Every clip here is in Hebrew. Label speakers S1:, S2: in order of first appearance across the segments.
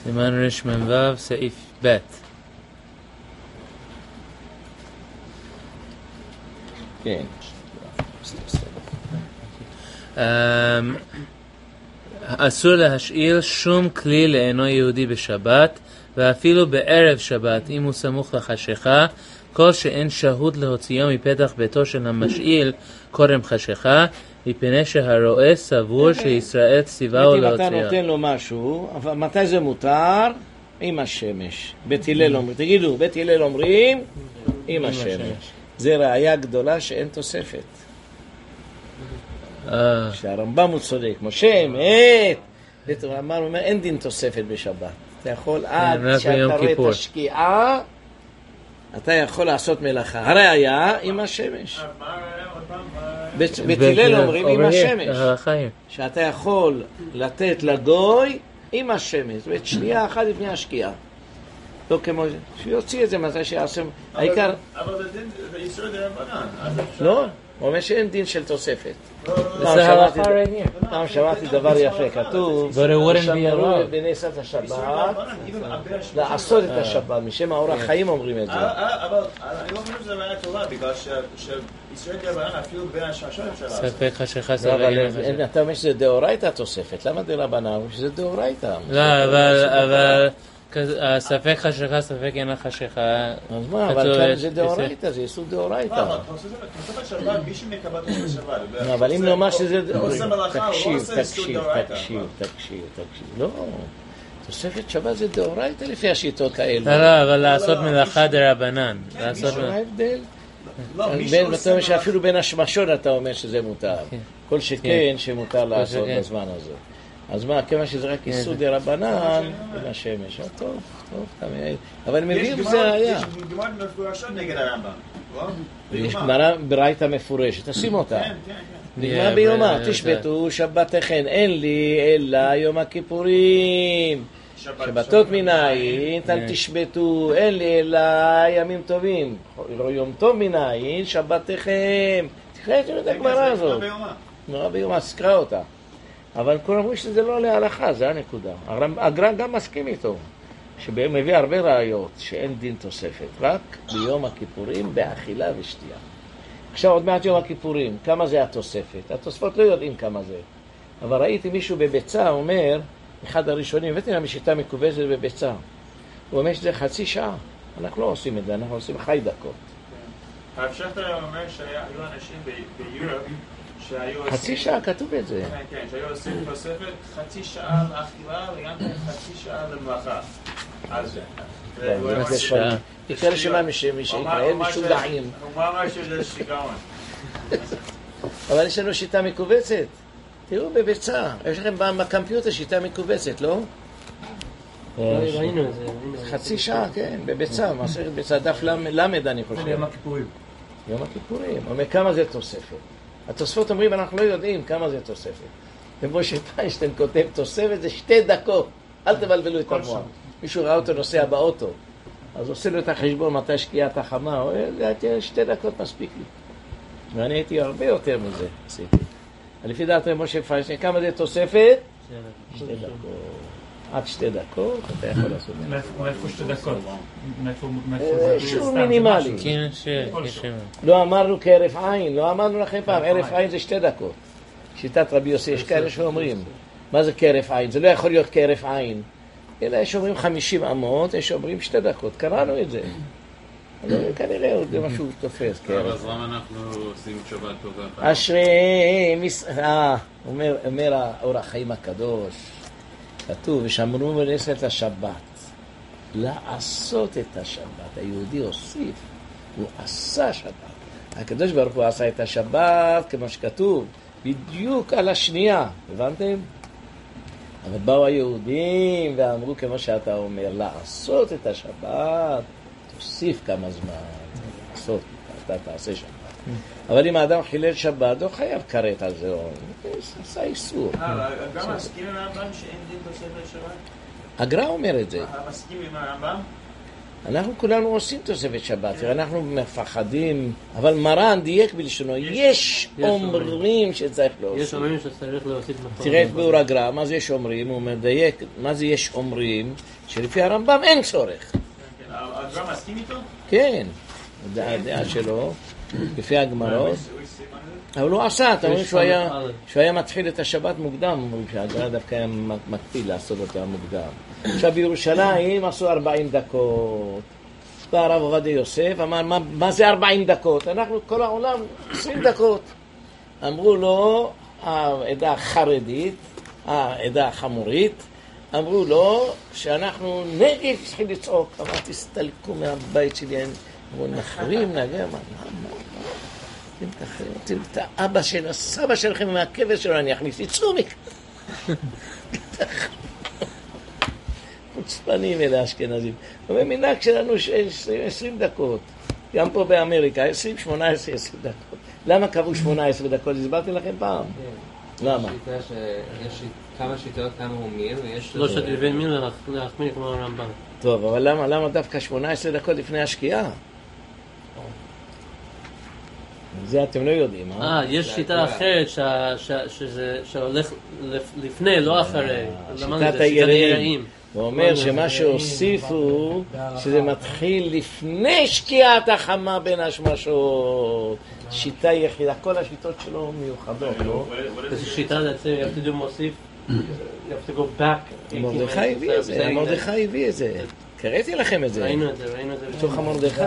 S1: סימן רמ"ו, סעיף ב'.
S2: כן.
S1: אסור להשאיל שום כלי לאינו יהודי בשבת, ואפילו בערב שבת, אם הוא סמוך לחשיכה, כל שאין שהות להוציאו מפתח ביתו של המשאיל קודם חשיכה, מפני שהרועה סבור שישראל ציווהו להוציאו.
S2: אם אתה נותן לו משהו, אבל מתי זה מותר? עם השמש. בית הלל אומרים, תגידו, בית הלל אומרים עם השמש. זה ראיה גדולה שאין תוספת. שהרמב"ם הוא צודק, משה אמת. הרמב"ם אומר, אין דין תוספת בשבת. אתה יכול עד שאתה רואה את השקיעה, אתה יכול לעשות מלאכה. הראיה עם השמש. בית הלל אומרים עם השמש. שאתה יכול לתת לגוי עם השמש. זאת אומרת, שנייה אחת לפני השקיעה. לא כמו זה. שיוציא את זה מתי שיעשה. העיקר...
S3: אבל זה דין, זה איסור דרבנן.
S2: לא, הוא אומר שאין דין של תוספת.
S1: זה הלכה רגיל.
S2: שמעתי דבר יפה, כתוב שמרו בנסת השבת לעשות את השבת, משם האור החיים אומרים את זה.
S3: אבל אני לא חושב שזה ראיה טובה, בגלל שישראל דרבנן אפילו בין השמשות אפשר לעשות.
S1: ספק חשיכה, ספק אין חשיכה.
S2: אתה אומר שזה דאורייתא תוספת, למה דרבנן? אומרים שזה דאורייתא.
S1: לא, אבל ספק חשיכה, ספק אין חשיכה.
S2: אז מה, אבל כאן זה דאורייתא, זה איסור דאורייתא.
S3: תוספת שבת, מי שמקבל תוספת שבת.
S2: אבל אם נאמר שזה...
S3: תקשיב.
S2: לא, תוספת שבת זה דאורייתא לפי השיטות האלה.
S1: לא, אבל לעשות מלאכה דרבנן.
S2: מה ההבדל? אתה אומר שאפילו בין השמשות אתה אומר שזה מותר. כל שכן שמותר לעשות בזמן הזה. אז מה, כמה שזה רק איסור דרבנן עם השמש. טוב, אבל הם מביאים זה היה.
S3: יש גמרא מפורשות נגד הרמב"ם.
S2: יש גמרא ברייתא מפורשת, תשים אותה. נגמר ביומה, תשבתו שבתכן, אין לי אלא יום הכיפורים. שבתות מנין, תשבתו, אין לי אלא ימים טובים. יום טוב מנין, שבתכם. תקרא את הגמרא הזאת. נורא ביומה, סקרא אותה. אבל כולם אומרים שזה לא להלכה, זה הנקודה. הגר"א גם מסכים איתו, שמביא הרבה ראיות שאין דין תוספת, רק ביום הכיפורים באכילה ושתייה. עכשיו עוד מעט יום הכיפורים, כמה זה התוספת? התוספות לא יודעים כמה זה. אבל ראיתי מישהו בביצה אומר, אחד הראשונים, הבאתי לה משיטה מקובצת בביצה. הוא אומר שזה חצי שעה. אנחנו לא עושים את זה, אנחנו עושים חי דקות.
S3: הרב שכטר אומר שהיו אנשים ביורופ,
S2: חצי שעה כתוב את זה.
S3: כן, שהיו עושים תוספת חצי שעה לאכילה וגם חצי שעה למלאכה. אז
S2: זה שעה. תקרא לשמה משיקראל משוגעים.
S3: הוא אמר שזה שיגעון.
S2: אבל יש לנו שיטה מקובצת. תראו בביצה. יש לכם בקמפיוטר שיטה מקובצת, לא?
S4: ראינו את זה.
S2: חצי שעה, כן, בביצה. מסכת ביצה, דף למד אני חושב.
S4: יום הכיפורים.
S2: יום הכיפורים. אומר כמה זה תוספת. התוספות אומרים, אנחנו לא יודעים כמה זה תוספת. ומשה פיינשטיין כותב, תוספת זה 2 דקות. אל תבלבלו את המוח. מישהו ראה אותו נוסע באוטו. אז עושה לו את החשבון מתי שקיעת החמה. הוא אומר, 2 דקות מספיק לי. ואני הייתי הרבה יותר מזה. עשיתי. לפי דעת משה פיינשטיין, כמה זה תוספת? 2 דקות. עד 2 דקות, אתה יכול לעשות את זה.
S4: מאיפה 2 דקות?
S2: שוב מינימלי. לא אמרנו כערף עין, לא אמרנו לכם פעם, ערף עין זה 2 דקות. שיטת רבי יוסי, יש כאלה שאומרים, מה זה כערף עין? זה לא יכול להיות כערף עין. אלא יש אומרים 50 אמות, יש אומרים 2 דקות. קראנו את זה. כנראה זה משהו תופס.
S5: אז למה אנחנו עושים שבת טובה?
S2: אשרי, אומר האור החיים הקדוש, כתוב, ושמרו בנסת השבת. לעשות את השבת. היהודי הוסיף, הוא עשה שבת. הקדוש ברוך הוא עשה את השבת, כמו שכתוב, בדיוק על השנייה. הבנתם? אבל באו היהודים ואמרו, כמו שאתה אומר, לעשות את השבת, תוסיף כמה זמן. לעשות, אתה תעשה שבת. אבל אם האדם חילל שבת, לא חייב קראת על זה. עשה איסור.
S3: גם מסכים עם הרמב"ם שאין דין תוספת שבת?
S2: הגר"א אומר את זה.
S3: מסכים עם הרמב"ם?
S2: אנחנו כולנו עושים תוספת שבת, אנחנו מפחדים, אבל מרן דייק בלשונו, יש אומרים שצריך להוסיף.
S4: יש אומרים שצריך להוסיף נכון.
S2: תראה את ביאור הגר"א, מה זה יש אומרים? הוא מדייק, מה זה יש אומרים? שלפי הרמב"ם אין צורך.
S3: הגר"א מסכים איתו?
S2: כן, הדעה שלו, לפי הגמרות. אבל הוא עשה, אתה אומר שהוא היה מתחיל את השבת מוקדם, שהגר"א דווקא היה מקפיד לעשות אותה מוקדם. עכשיו בירושלים עשו 40 דקות. בא הרב עובדיה יוסף, אמר, מה זה 40 דקות? אנחנו כל העולם 20 דקות. אמרו לו, העדה החרדית, העדה החמורית, אמרו לו שאנחנו נגד, צריכים לצעוק. אמרתי, תסתלקו מהבית שלי, אמרו, נחרים, נגע, מה? אתם את האבא של הסבא שלכם מהקבר שלו, אני אכניס, יצאו מכאן. חוצפנים אלה אשכנזים. ומנהג שלנו 20 דקות. גם פה באמריקה, 20, 18, 20 דקות. למה קבעו 18 דקות? הסברתי לכם פעם. למה?
S6: יש כמה שיטות, כמה הומים, ויש...
S4: לא שתלבין מיל להחמיר כמו הרמב"ם.
S2: טוב, אבל למה דווקא 18 דקות לפני השקיעה? זה אתם לא יודעים,
S4: יש שיטה אחרת שהולך לפני, לא אחרי.
S2: שיטת היראים. הוא אומר שמה שהוסיפו, שזה מתחיל לפני שקיעת החמה בין השמשות. שיטה יחידה, כל השיטות שלו מיוחדות, לא?
S4: איזו שיטה, you have to do מוסיף, you have to go back.
S2: מרדכי הביא את זה. קראתי לכם את זה.
S4: ראינו את זה.
S2: בתוך המרדכי.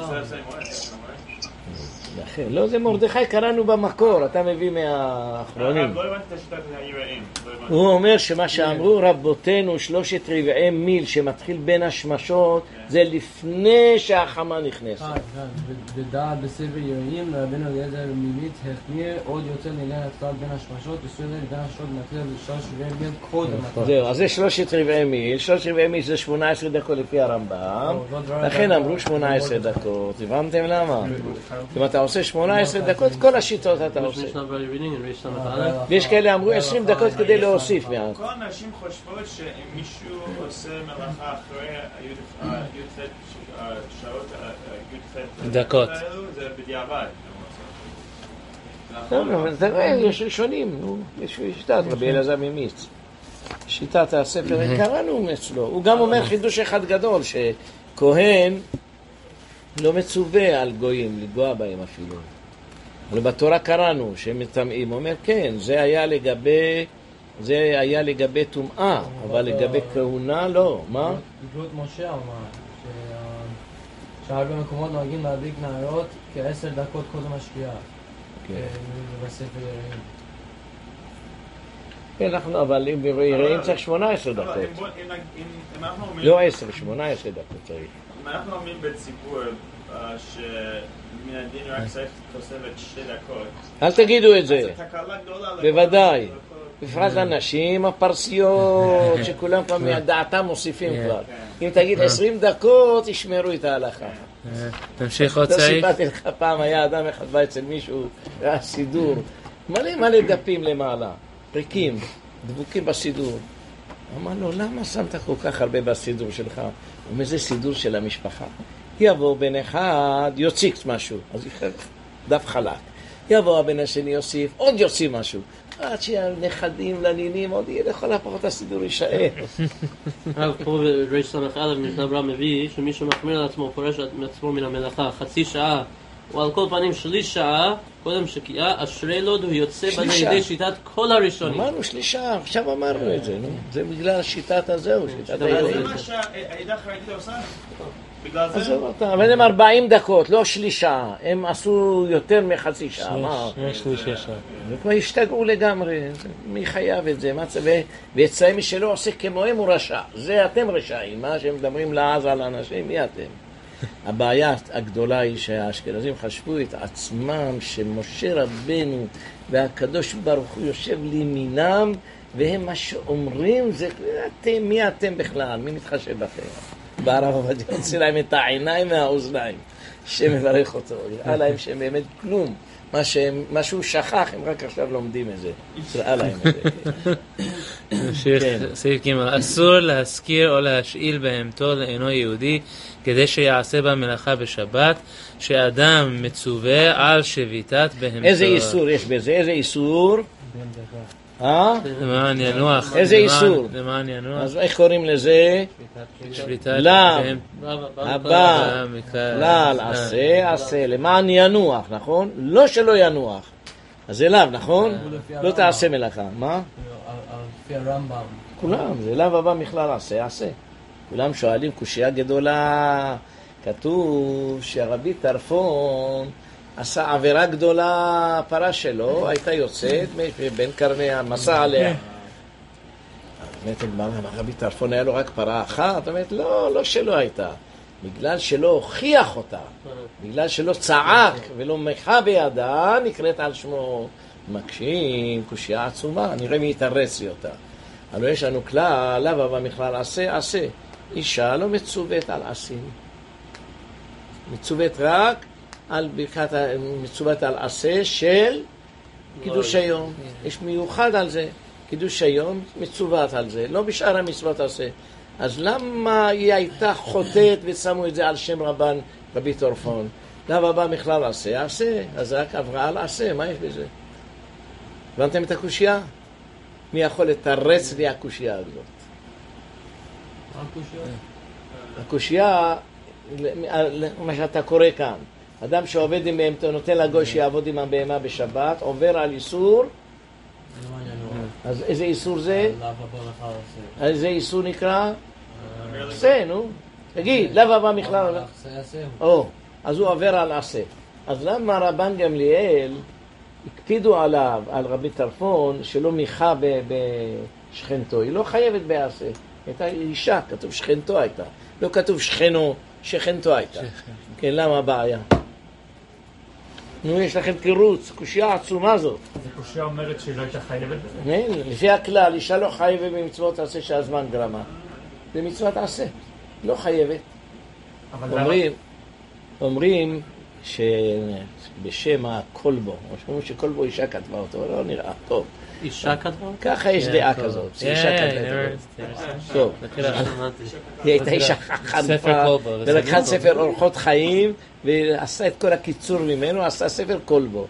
S2: לא, זה מרדכי, קראנו במקור, אתה מביא מהאחרונים.
S3: לא הבנתי את השיטת היראים.
S2: הוא אומר שמה שאמרו רבותינו 3/4 מיל שמתחיל בין השמשות זה לפני שהחמה נכנסת.
S7: בדעת בספר יראים לרבנו אליעזר מבית החמיר עוד יותר לעניין התחלת בין השמשות וסדר בין השמשות מתחיל ב3/4 מיל קודם.
S2: זהו, אז זה 3/4 מיל, 3/4 מיל זה 18 דקות לפי הרמב"ם, לכן אמרו 18 דקות, הבנתם למה? אם אתה עושה 18 דקות, כל השיטות אתה עושה. ויש כאלה אמרו 20 דקות כדי להוסיף מעט.
S3: כל אנשים חושבות שאם מישהו עושה מלאכה אחרי שעות,
S1: דקות.
S3: זה בדיעבד.
S2: אתה רואה, יש ראשונים, יש שיטת רבי אלעזר ממיץ. שיטת הספר, קראנו אצלו. הוא גם אומר חידוש אחד גדול, שכהן לא מצווה על גויים, לגוע בהם אפילו. אבל בתורה קראנו שהם מטמאים. הוא אומר, כן, זה היה לגבי טומאה, אבל לגבי כהונה לא. מה?
S7: בגלות משה אמר, שהרבה מקומות נוהגים להדליק נערות כ10 דקות קודם השקיעה. בספר יראים.
S2: כן, אבל אם יראים צריך 18 דקות. לא 10, 18 דקות צריך.
S3: אם אנחנו אומרים בציבור שמן הדין רק צריך תוספת 2 דקות.
S2: אל תגידו את זה.
S3: זה תקלה גדולה.
S2: בוודאי. בפרט הנשים הפרסיות שכולם כבר מהדעתם מוסיפים כבר. אם תגיד 20 דקות ישמרו את ההלכה.
S1: תמשיך עוד סעיף.
S2: לא סיפרתי לך פעם, היה אדם אחד בא אצל מישהו, היה סידור, מלא דפים למעלה, ריקים, דבוקים בסידור. אמר לו, למה שמת כל כך הרבה בסידור שלך? הוא אומר, זה סידור של המשפחה. יבוא בן אחד, יוציק משהו, אז דף חלק. יבוא הבן השני יוסיף, עוד יוציא משהו. עד שהנכדים לנינים עוד יהיה לכל הפחות הסידור יישאר.
S4: פה בריש סמך א' משנה ברורה מביא שמי שמחמיר לעצמו פורש מעצמו מן המלאכה חצי שעה או על כל פנים שליש שעה קודם שקיעה אשרי לו הוא יוצא בידי שיטת כל הראשונים.
S2: אמרנו שליש שעה, עכשיו אמרנו את זה, זה בגלל שיטת הזהו, שיטת היראים.
S3: זה מה שהעדה החרדית עושה?
S2: אבל הם 40 דקות, לא שלישה, הם עשו יותר מחצי שעה.
S1: שלישה שעה.
S2: וכבר השתגעו לגמרי, מי חייב את זה? ויצאי מי שלא עושה כמוהם הוא רשע. זה אתם רשעים, מה שהם מדברים לעז על אנשים, מי אתם? הבעיה הגדולה היא שהאשכנזים חשבו את עצמם שמשה רבנו והקדוש ברוך הוא יושב לימינם והם מה שאומרים זה אתם, מי אתם בכלל? מי מתחשב בכם? והרב עובדיה יוצא להם את העיניים מהאוזניים שמברך אותו, נראה להם שהם באמת כלום, מה שהוא שכח הם רק עכשיו לומדים את זה, נראה להם את זה.
S1: סעיף ג' אסור להשכיר או להשאיל בהמתו לאינו יהודי כדי שיעשה בה מלאכה בשבת, שאדם מצווה על שביתת בהמתו.
S2: איזה איסור יש בזה? איזה איסור?
S1: למען ינוח.
S2: איזה איסור?
S1: למען ינוח.
S2: אז איך קוראים לזה?
S1: שביתת
S2: לאו. הבא. כלל עשה. למען ינוח, נכון? לא שלא ינוח. אז זה לאו, נכון? לא תעשה מלאכה. מה?
S7: לפי הרמב"ם.
S2: כולם, זה לאו הבא מכלל עשה. כולם שואלים קושיה גדולה. כתוב שהרבי טרפון עשה עבירה גדולה, הפרה שלו הייתה יוצאת בין קרני המסע עליה. הרבי טרפון היה לו רק פרה אחת? זאת אומרת, לא שלא הייתה. בגלל שלא הוכיח אותה, בגלל שלא צעק ולא מחה בידה, נקראת על שמו. מקשים, קושיה עצומה, נראה מי יתרץ לי אותה. הלוא יש לנו כלל, לאו הבא מכלל עשה. אישה לא מצוות על עשים. מצוות רק על ברכת, מצוות על עשה של קידוש היום. יש מיוחד על זה. קידוש היום מצוות על זה. לא בשאר המצוות עשה. אז למה היא הייתה חוטאת ושמו את זה על שם רבי טרפון? לאו הבא מכלל עשה. אז רק עברה על עשה. מה יש בזה? הבנתם את הקושיה? מי יכול לתרץ לי הקושיה הזאת? הקושיה, מה שאתה קורא כאן, אדם שעובד עם בהמתו, נותן לגוי שיעבוד עם הבהמה בשבת, עובר על איסור. אז איזה איסור זה? איזה איסור נקרא? עשה, נו. תגיד, לאו הבא מכלל. אז הוא עובר על עשה. אז למה רבן גמליאל הקפידו עליו, על רבי טרפון, שלא מיכה בשכנתו? היא לא חייבת בעשה. הייתה אישה, כתוב שכנתו הייתה. לא כתוב שכנו, שכנתו הייתה. כן, למה הבעיה? נו, יש לכם תירוץ, קושיה עצומה זאת.
S8: זה קושיה אומרת שהיא לא הייתה חייבת בזה?
S2: לפי הכלל, אישה לא חייבת במצוות עשה שהזמן גרמה. זה מצוות עשה, לא חייבת. אומרים שבשם הקולבו, משמעות שקולבו אישה כתבה אותו, לא נראה טוב.
S4: אישה כתבה?
S2: ככה יש דעה כזאת, אישה כתבה. טוב, היא הייתה אישה חנפה, ולקחה ספר אורחות חיים, ועשה את כל הקיצור ממנו, עשה ספר קולבו.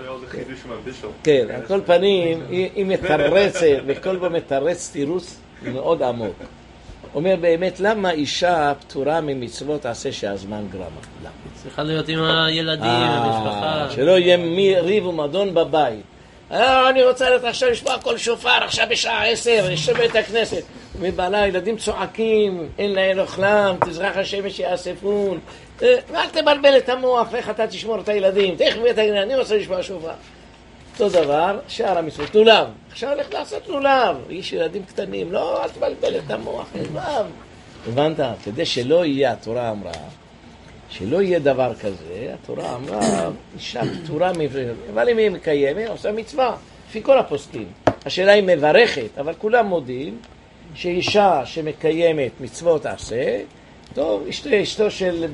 S2: כן, על כל פנים, היא מתרצת, וקולבו מתרץ תירוץ מאוד עמוק. אומר באמת, למה אישה פטורה ממצוות עשה שהזמן גרמה? למה?
S4: צריכה להיות עם הילדים, המשפחה.
S2: שלא יהיה ריב ומדון בבית. אני רוצה עכשיו לשמוע כל שופר, עכשיו בשעה 10, יש בית הכנסת. מבעלה, הילדים צועקים, אין להם אוכלם, תזרח השמש יאספון. ואל תבלבל את המוח, ואיך אתה תשמור את הילדים. תכף בית הכנסת, אני רוצה לשמוע שופר. אותו דבר, שאר המצוות, לולב. עכשיו הולך לעשות לולב. יש ילדים קטנים, לא, אל תבלבל את המוח, לולב. הבנת? כדי שלא יהיה, התורה אמרה, שלא יהיה דבר כזה, התורה אמרה, אישה פטורה מברכת. אבל אם היא מקיימת, עושה מצווה, לפי כל הפוסקים. השאלה היא מברכת, אבל כולם מודים שאישה שמקיימת מצוות עשה, טוב, אשתו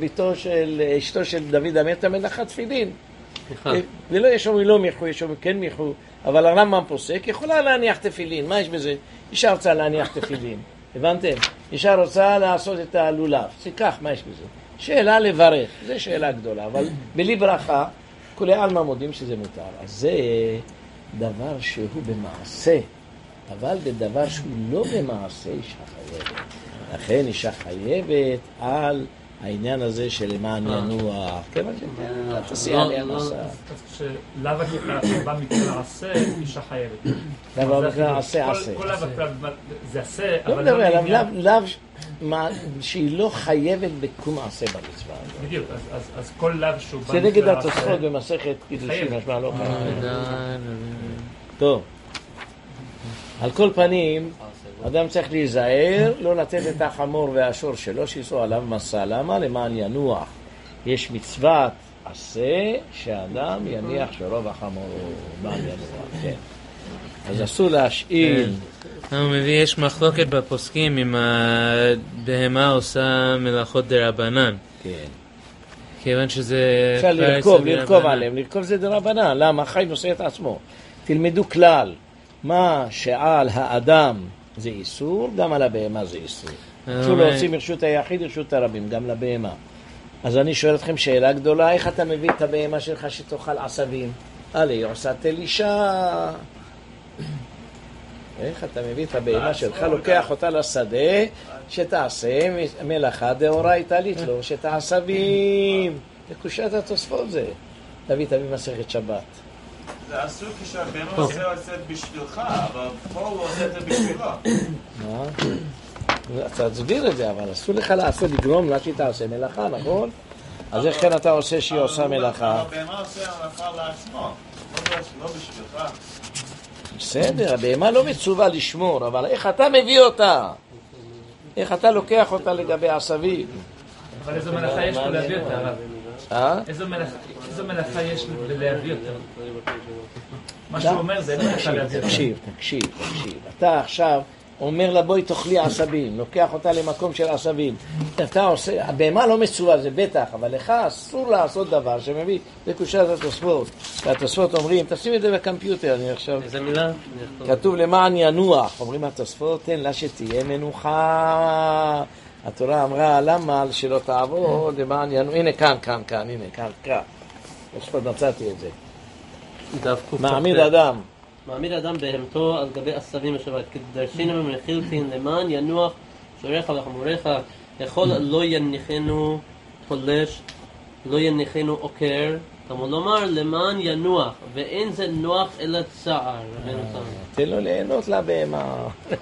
S2: של דוד המלך מנחת תפילין. ולא יש אומרים לא מיחו, יש אומרים כן מיחו, אבל הרמב"ם פוסק, יכולה להניח תפילין, מה יש בזה? אישה רוצה להניח תפילין, הבנתם? אישה רוצה לעשות את הלולב, זה כך, מה יש בזה? שאלה לברך, זו שאלה גדולה, אבל בלי ברכה, כולי עלמא מודים שזה מותר. אז זה דבר שהוא במעשה, אבל בדבר שהוא לא במעשה, אישה חייבת. לכן אישה חייבת על העניין הזה של למען ינוח. כיוון שתעשייה לי המסע.
S8: כשלאו הבא מכלל עשה, אישה חייבת.
S2: לאו הבא מכלל עשה.
S8: כל לאו זה עשה,
S2: אבל לא מדבר, לאו שהיא לא חייבת בקום עשה במצווה.
S8: בדיוק, אז כל לאו שהוא בא
S2: זה נגד התוספות במסכת קידושין, משמע לא חייבת. טוב. על כל פנים, אדם צריך להיזהר, לא לתת את החמור והשור שלו, שיסוע עליו מסע. למה? למען ינוח. יש מצוות עשה שהאדם יניח שורו וחמור למען ינוח. כן. אז אסור להשאיל.
S1: הוא מביא, יש מחלוקת בפוסקים אם הבהמה עושה מלאכות דרבנן.
S2: כן.
S1: כיוון שזה...
S2: אפשר לרכוב עליהם. לרכוב זה דרבנן. למה? חי נושא את עצמו. תלמדו כלל. מה שעל האדם זה איסור, גם על הבהמה זה איסור. אסור להוציא מרשות היחיד רשות הרבים, גם לבהמה. אז אני שואל אתכם שאלה גדולה, איך אתה מביא את הבהמה שלך שתאכל עשבים? עלי עושה תלישה. איך אתה מביא את הבהמה שלך, לוקח אותה לשדה, שתעשה מלאכה דאורייתא לתלוש את העשבים. זה קושת התוספות זה. תביא מסכת שבת.
S3: זה אסור כשהבהמה עושה את זה בשבילך, אבל פה הוא עושה את זה בשבילו.
S2: מה? אתה תסביר את זה, אבל אסור לך לעשות, לגרום לה שהיא תעשה מלאכה, נכון? אז איך כן אתה עושה שהיא עושה מלאכה?
S3: הבהמה עושה מלאכה לעצמו, לא בשבילך.
S2: בסדר, הבהמה לא מצווה לשמור, אבל איך אתה מביא אותה? איך אתה לוקח אותה לגבי עשבים?
S8: אבל איזו מלאכה יש פה להביא אותה, הרב? איזו מלאכה יש להביא אותה? מה שהוא אומר זה אין מלאכה להביא אותה.
S2: תקשיב. אתה עכשיו אומר לה בואי תאכלי עשבים, לוקח אותה למקום של עשבים. אתה עושה, הבהמה לא מצווה, זה בטח, אבל לך אסור לעשות דבר שמביא לקושת התוספות. והתוספות אומרים, תשים את זה בקמפיוטר, אני עכשיו...
S4: איזה מילה?
S2: כתוב למען ינוח, אומרים התוספות, תן לה שתהיה מנוחה. התורה אמרה, למה שלא תעבוד, למען ינוח, הנה כאן, הנה כאן. התוספות מצאתי את זה. מעמיד אדם.
S4: מעמיד אדם בהמתו על גבי עשבים בשבת, כדרשינו ומנחילתין למען ינוח שוריך וחמוריך, יכול לא יניחנו פולש, לא יניחנו עוקר, כמו לומר למען ינוח, ואין זה נוח אלא צער.
S2: תן לו ליהנות לבהמה.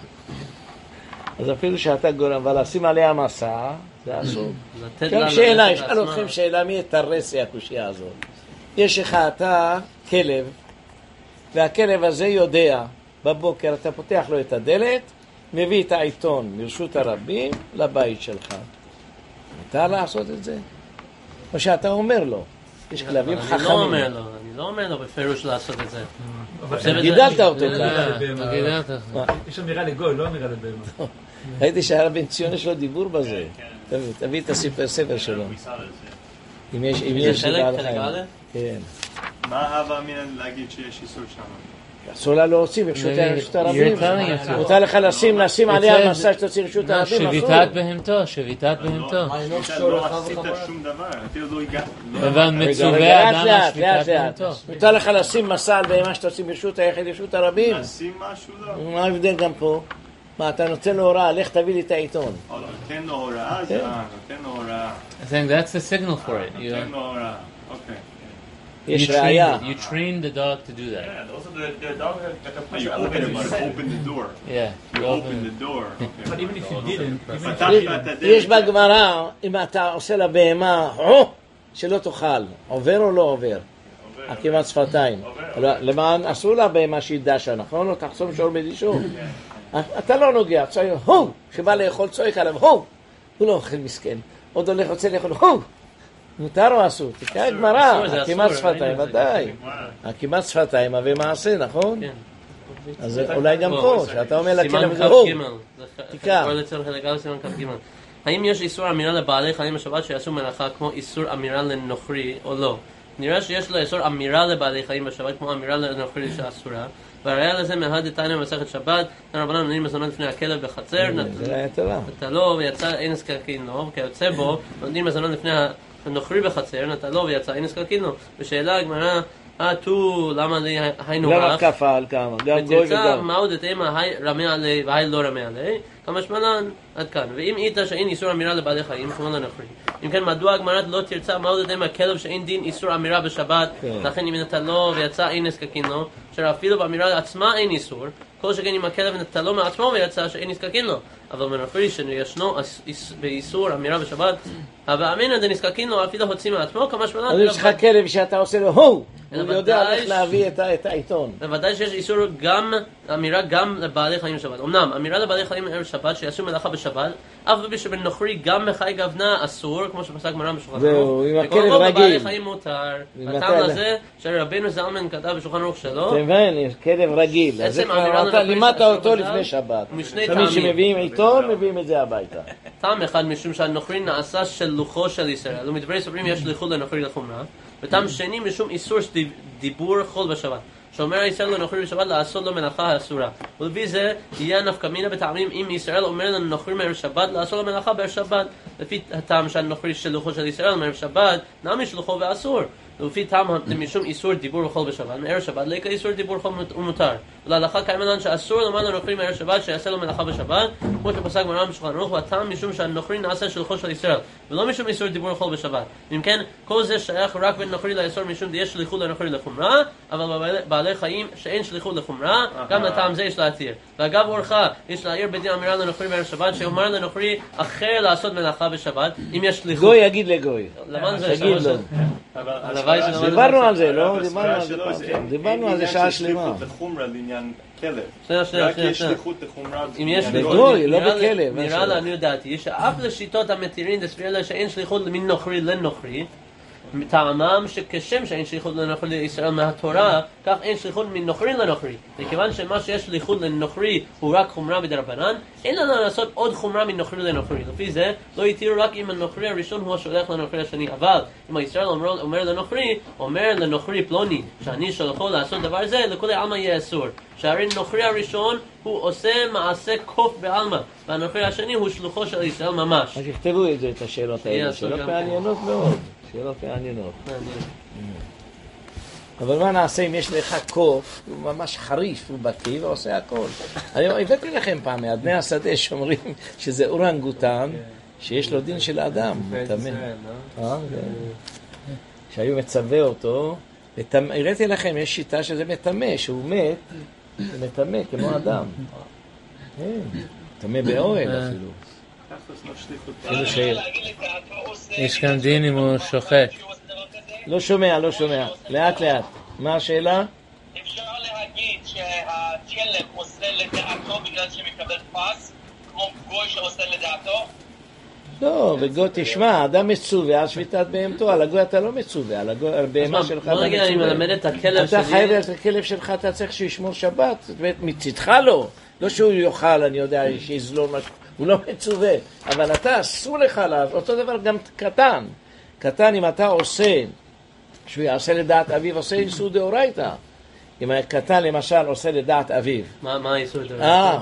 S2: אז אפילו שאתה גורם, אבל לשים עליה מסע, זה אסור. גם שאלה, אשאל אתכם שאלה, מי יתרס הקושיה הזאת? יש לך אתה כלב, והכלב הזה יודע, בבוקר אתה פותח לו את הדלת, מביא את העיתון מרשות הרבים לבית שלך. מותר לעשות את זה? או שאתה אומר לו, יש כלבים חכמים.
S4: אני לא אומר לו בפירוש לעשות את זה.
S2: גידלת אותו.
S8: יש אמירה לגוי, לא אמירה לבהמה.
S2: ראיתי שהרב בן ציון יש לו דיבור בזה. תביא את הספר שלו. אם יש סיבה לחיים. כן.
S3: מה הווה מן להגיד שיש איסור שם?
S2: אסור לה להוציא ברשות הרבים. מותר לך לשים עליה מסע שתוציא רשות הרבים.
S1: שביתת בהמתו.
S3: לא עשית שום דבר, אפילו לא הגעת.
S1: אבל מצווה אדם על שביתת בהמתו.
S2: מותר לך לשים מסע על בהמה שתוציא ברשות היחיד רשות הרבים.
S3: לשים משהו לא.
S2: מה ההבדל גם פה? מה, אתה נותן לו הוראה, לך תביא לי את העיתון.
S3: נותן לו הוראה, נותן לו הוראה.
S1: I think that's the signal for it.
S3: נותן לו הוראה, אוקיי.
S2: יש ראיה.
S1: You train the dog to do that.
S3: Yeah, also the dog has you open the door.
S1: Yeah.
S3: You open the door.
S8: But even if you didn't,
S2: יש בגמרא, אם אתה עושה לבהמה, שלא תאכל, עובר או לא עובר? עקימת שפתיים. למען אסור לבהמה שהיא דשה, נכון? לא תחסום שור בדישו. אתה לא נוגע, צועק, שבא לאכול צועק עליו, הוא לא אוכל מסכן. עוד הולך רוצה לאכול, מותר או אסור? תקרא גמרא, עקימת שפתיים, ודאי. עקימת שפתיים, הווה מעשה, נכון? אז אולי גם פה, שאתה אומר לכלב זה הוא. תקרא.
S4: האם יש איסור אמירה לבעלי חיים בשבת שיעשו מלאכה כמו איסור אמירה לנוכרי או לא? נראה שיש לו איסור אמירה לבעלי חיים בשבת כמו אמירה לנוכרי שאסורה, והראיה לזה מהדתניא במסכת שבת, הרבנן נותנים מזונות לפני הכלב בחצר, נטלו ויצא אין נזקקין לו, וכיוצא בו נותנים מזונות לפני הנוכרי בחצר, נטלו ויצא אין נזקקין לו. ושאלה הגמרא, למה לי היינו
S2: למה כפה על כמה? גם גוי וגם.
S4: ותרצה מהו דתימה רמי עלי והי לא רמי עלי, כמה שמלן עד כאן. ואם איתה שאין איסור אמירה לבעלי חיים, כמו לנוכרי. אם כן, מדוע הגמרא לא תרצה מהו דתימה כלב שאין דין איסור אמירה בשבת, לכן אם נטלו ויצא אין נזקקין לו, שאפילו באמירה עצמה אין איסור, כל שכן אם הכלב נטלו מעצמו ויצא שאין נזקקין לו. אבל מנוכרי שישנו באיסור אמירה בשבת, ואמינא דנזקקין לו אפילו הוציא מעצמו, כמה שמלן.
S2: אז יש לך כלב שאתה עושה לו הוא יודע איך להביא את העיתון.
S4: בוודאי שיש איסור גם, אמירה גם לבעלי חיים בשבת. אמנם, אמירה לבעלי חיים בשבת שיעשו מלאכה בשבת, אף שבנוכרי גם בחי גוונה אסור, כמו שפסק מרן בשולחן ערוך.
S2: וכל רוב
S4: בבעלי חיים מותר. הטעם לזה שרבנו זלמן כתב בשולחן ערוך שלו.
S2: תבין, כלב רגיל. אתה לימדת אותו לפני שבת. תמיד שמביאים עיתון, מביאים את זה הביתה.
S4: טעם אחד משום שהנוכרי נעשה שלוחו של ישראל. ומדברי סופרים יש שליחות לנוכרי לחומרה. וטעם שני משום איסור דיבור חול בשבת. שאומר ישראל לנוכרי בשבת לעשות לו מלאכה האסורה. ולפי זה יהיה נפקא מינה בטעמים אם ישראל אומר לנוכרי מערב שבת לעשות לו מלאכה בערב שבת. לפי הטעם שהנוכרי שלוחו של ישראל מערב שבת נמי שלוחו ואסור. ולפי טעם משום איסור דיבור וחול בשבת מערב שבת ליקה איסור דיבור וחול ומותר. ולהלכה קיימן שאסור לומר לנוכרי מערב שבת שיעשה לו מלאכה בשבת, כמו שפסק גמרא בשולחן ערוך, והטעם משום שהנוכרי נעשה שלוחו של ישראל ולא משום איסור דיבור וחול בשבת. אם כן, כל זה שייך רק בין נוכרי לאסור משום יש שליחות לנוכרי לחומרה, אבל בעלי חיים שאין שליחות לחומרה, גם לטעם זה יש להתיר. ואגב אורחה, יש להעיר בדין אמירה לנוכרי בערב שבת, שאומר לנוכרי אחר לעשות מלאכה בשבת, אם יש שליחות.
S2: גוי יגיד לגוי.
S4: לבן זה
S2: תגיד לו. דיברנו על זה, לא? דיברנו על זה שעה שלמה.
S3: יש שליחות לחומרה לעניין כלב.
S4: רק
S3: יש שליחות לחומרה.
S2: בגוי, לא בכלב.
S4: נראה לעניות דעתי, שאף לשיטות המתירים דסביר לה שאין שליחות מן נוכרי לנוכרי, מטעמם שכשם שאין שליחות לנוכרי לישראל מהתורה, כך אין שליחות מנוכרי לנוכרי. וכיוון שמה שיש שליחות לנוכרי הוא רק חומרה בדרבנן, אין לנו לעשות עוד חומרה מנוכרי לנוכרי. לפי זה לא יתירו רק אם הנוכרי הראשון הוא השולח לנוכרי השני. אבל אם הישראל אומר לנוכרי פלוני שאני שלחו לעשות דבר זה, לכולי עלמא יהיה אסור. שהרי נוכרי הראשון הוא עושה מעשה קוף בעלמא, והנוכרי השני הוא שלוחו של ישראל ממש.
S2: אז יכתבו את זה, את השאלות האלה. שאלות מעניינות מאוד. שאלות מעניינות. אבל מה נעשה אם יש לך קוף, הוא ממש חריף, הוא בקיא ועושה הכל. אני הבאתי לכם פעם, מאדני השדה שאומרים שזה אורנגוטן, שיש לו דין של אדם. שהיו מצווה אותו, הראיתי לכם, יש שיטה שזה מטמא, שהוא מת, זה מטמא כמו אדם. מטמא באוהל אפילו.
S1: יש כאן דין אם הוא שוחט.
S2: לא שומע. לאט. מה השאלה?
S9: אפשר להגיד שהכלב עושה לדעתו בגלל שמקבל פס, כמו גוי שעושה לדעתו?
S2: לא, וגוי תשמע, אדם מצווה על שביתת בהמתו, על הגוי אתה לא מצווה, על הבהמה שלך אתה
S4: מצווה. אני מלמד את הכלב שלי.
S2: אתה חייב את הכלב שלך, אתה צריך שישמור שבת, מצדך לא שהוא יאכל, אני יודע, שיזלול משהו. הוא לא מצווה, אבל אתה אסור לך לעשות, אותו דבר גם קטן אם אתה עושה, שהוא יעשה לדעת אביו, עושה איסור דאורייתא. אם הקטן למשל עושה לדעת אביו.
S4: מה איסור דאורייתא?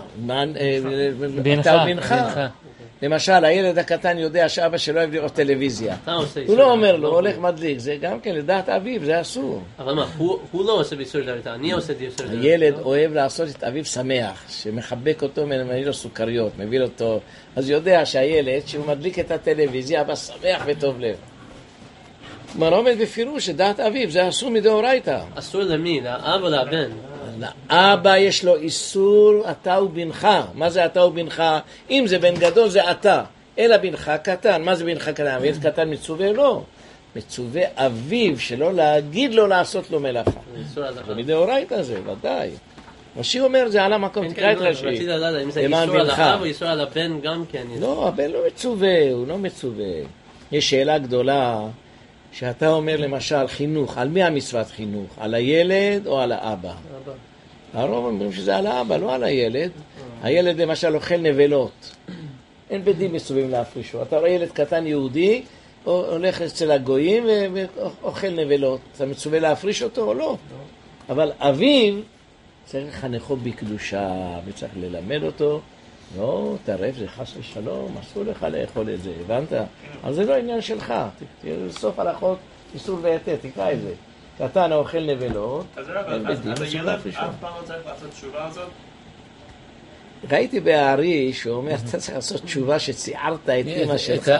S1: בנך.
S2: למשל, הילד הקטן יודע שאבא שלו אוהב לראות טלוויזיה. הוא לא אומר לו, הולך מדליק, זה גם כן לדעת אביו, זה אסור.
S4: אבל מה, הוא לא עושה באיסור דאורייתא, אני עושה באיסור דאורייתא.
S2: הילד אוהב לעשות את אביו שמח, שמחבק אותו, מביא לו סוכריות, מביא אותו, אז יודע שהילד, שהוא מדליק את הטלוויזיה, אבא שמח וטוב לב. מה עומד בפירוש שדעת אביו, זה אסור מדאורייתא.
S4: אסור למי? לאב או לבן?
S2: לאבא יש לו איסור, אתה ובנך. מה זה אתה ובנך? אם זה בן גדול זה אתה, אלא בנך קטן. מה זה בנך קטן? אביו קטן מצווה? לא. מצווה אביו שלא להגיד לו לעשות לו מלאכה. זה מדאורייתא זה, ודאי. רש"י אומר זה על המקום, תקרא את רש"י.
S4: רציתי לדעת אם זה איסור על האב או איסור על הבן גם כן.
S2: לא, הבן לא מצווה, הוא לא מצווה. יש שאלה גדולה שאתה אומר למשל חינוך, על מי המצוות חינוך? על הילד או על האבא? הרוב אומרים שזה על האבא, לא על הילד. הילד למשל אוכל נבלות. אין בדין מצווים להפרישו. אתה רואה ילד קטן יהודי, הולך אצל הגויים ואוכל נבלות. אתה מצווה להפריש אותו או לא? אבל אביו צריך לחנכו בקדושה וצריך ללמד אותו. לא, תערף, זה חס ושלום, אסור לך לאכול את זה, הבנת? אז זה לא עניין שלך, סוף הלכות איסור ויתר, תקרא את זה. קטן האוכל נבלות, אין בדין, אסור להפרישו.
S3: אף פעם לא צריך לעשות תשובה הזאת?
S2: ראיתי בארי שאומר, אתה צריך לעשות תשובה שציערת את אמא שלך.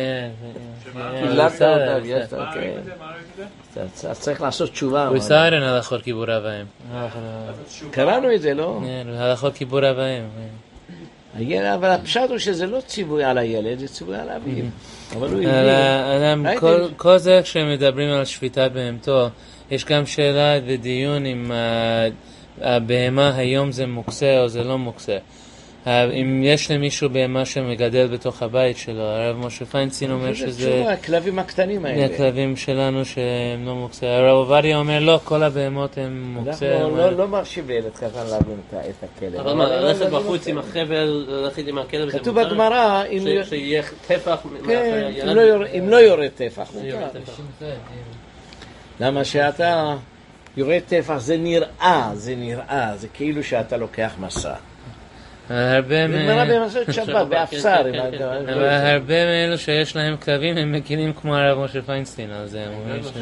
S2: קיללת אותה, יש לה, כן. אתה צריך לעשות תשובה.
S1: הוא סערן הלכות כיבור אבאים.
S2: קראנו את זה, לא?
S1: הלכות כיבור אבאים.
S2: אבל הפשט הוא שזה לא ציווי על הילד, זה ציווי על אביו. אבל הוא
S1: הבין. כל זה כשמדברים על שפיטה בהמתו, יש גם שאלה ודיון אם הבהמה היום זה מוקצה או זה לא מוקצה. אם יש למישהו בהמה שמגדל בתוך הבית שלו, הרב משה פיינצין אומר שזה...
S2: הכלבים הקטנים האלה.
S1: הכלבים שלנו שהם לא מוקצה. הרב עובדיה אומר לא, כל הבהמות הם מוקצה.
S2: אנחנו לא מרשים לילד קטן להבין את הכלב.
S4: אבל מה, ללכת בחוץ עם החבל, ללכת עם הכלב,
S2: כתוב בגמרא...
S4: שיהיה טפח...
S2: כן, אם לא יורד טפח. למה שאתה... יורד טפח זה נראה, זה כאילו שאתה לוקח מסע.
S1: הרבה
S2: נגמרה במסעות שבת, באפסר.
S1: אבל הרבה מאלו שיש להם כלבים הם מקינים כמו הרב משה פיינשטיין על זה.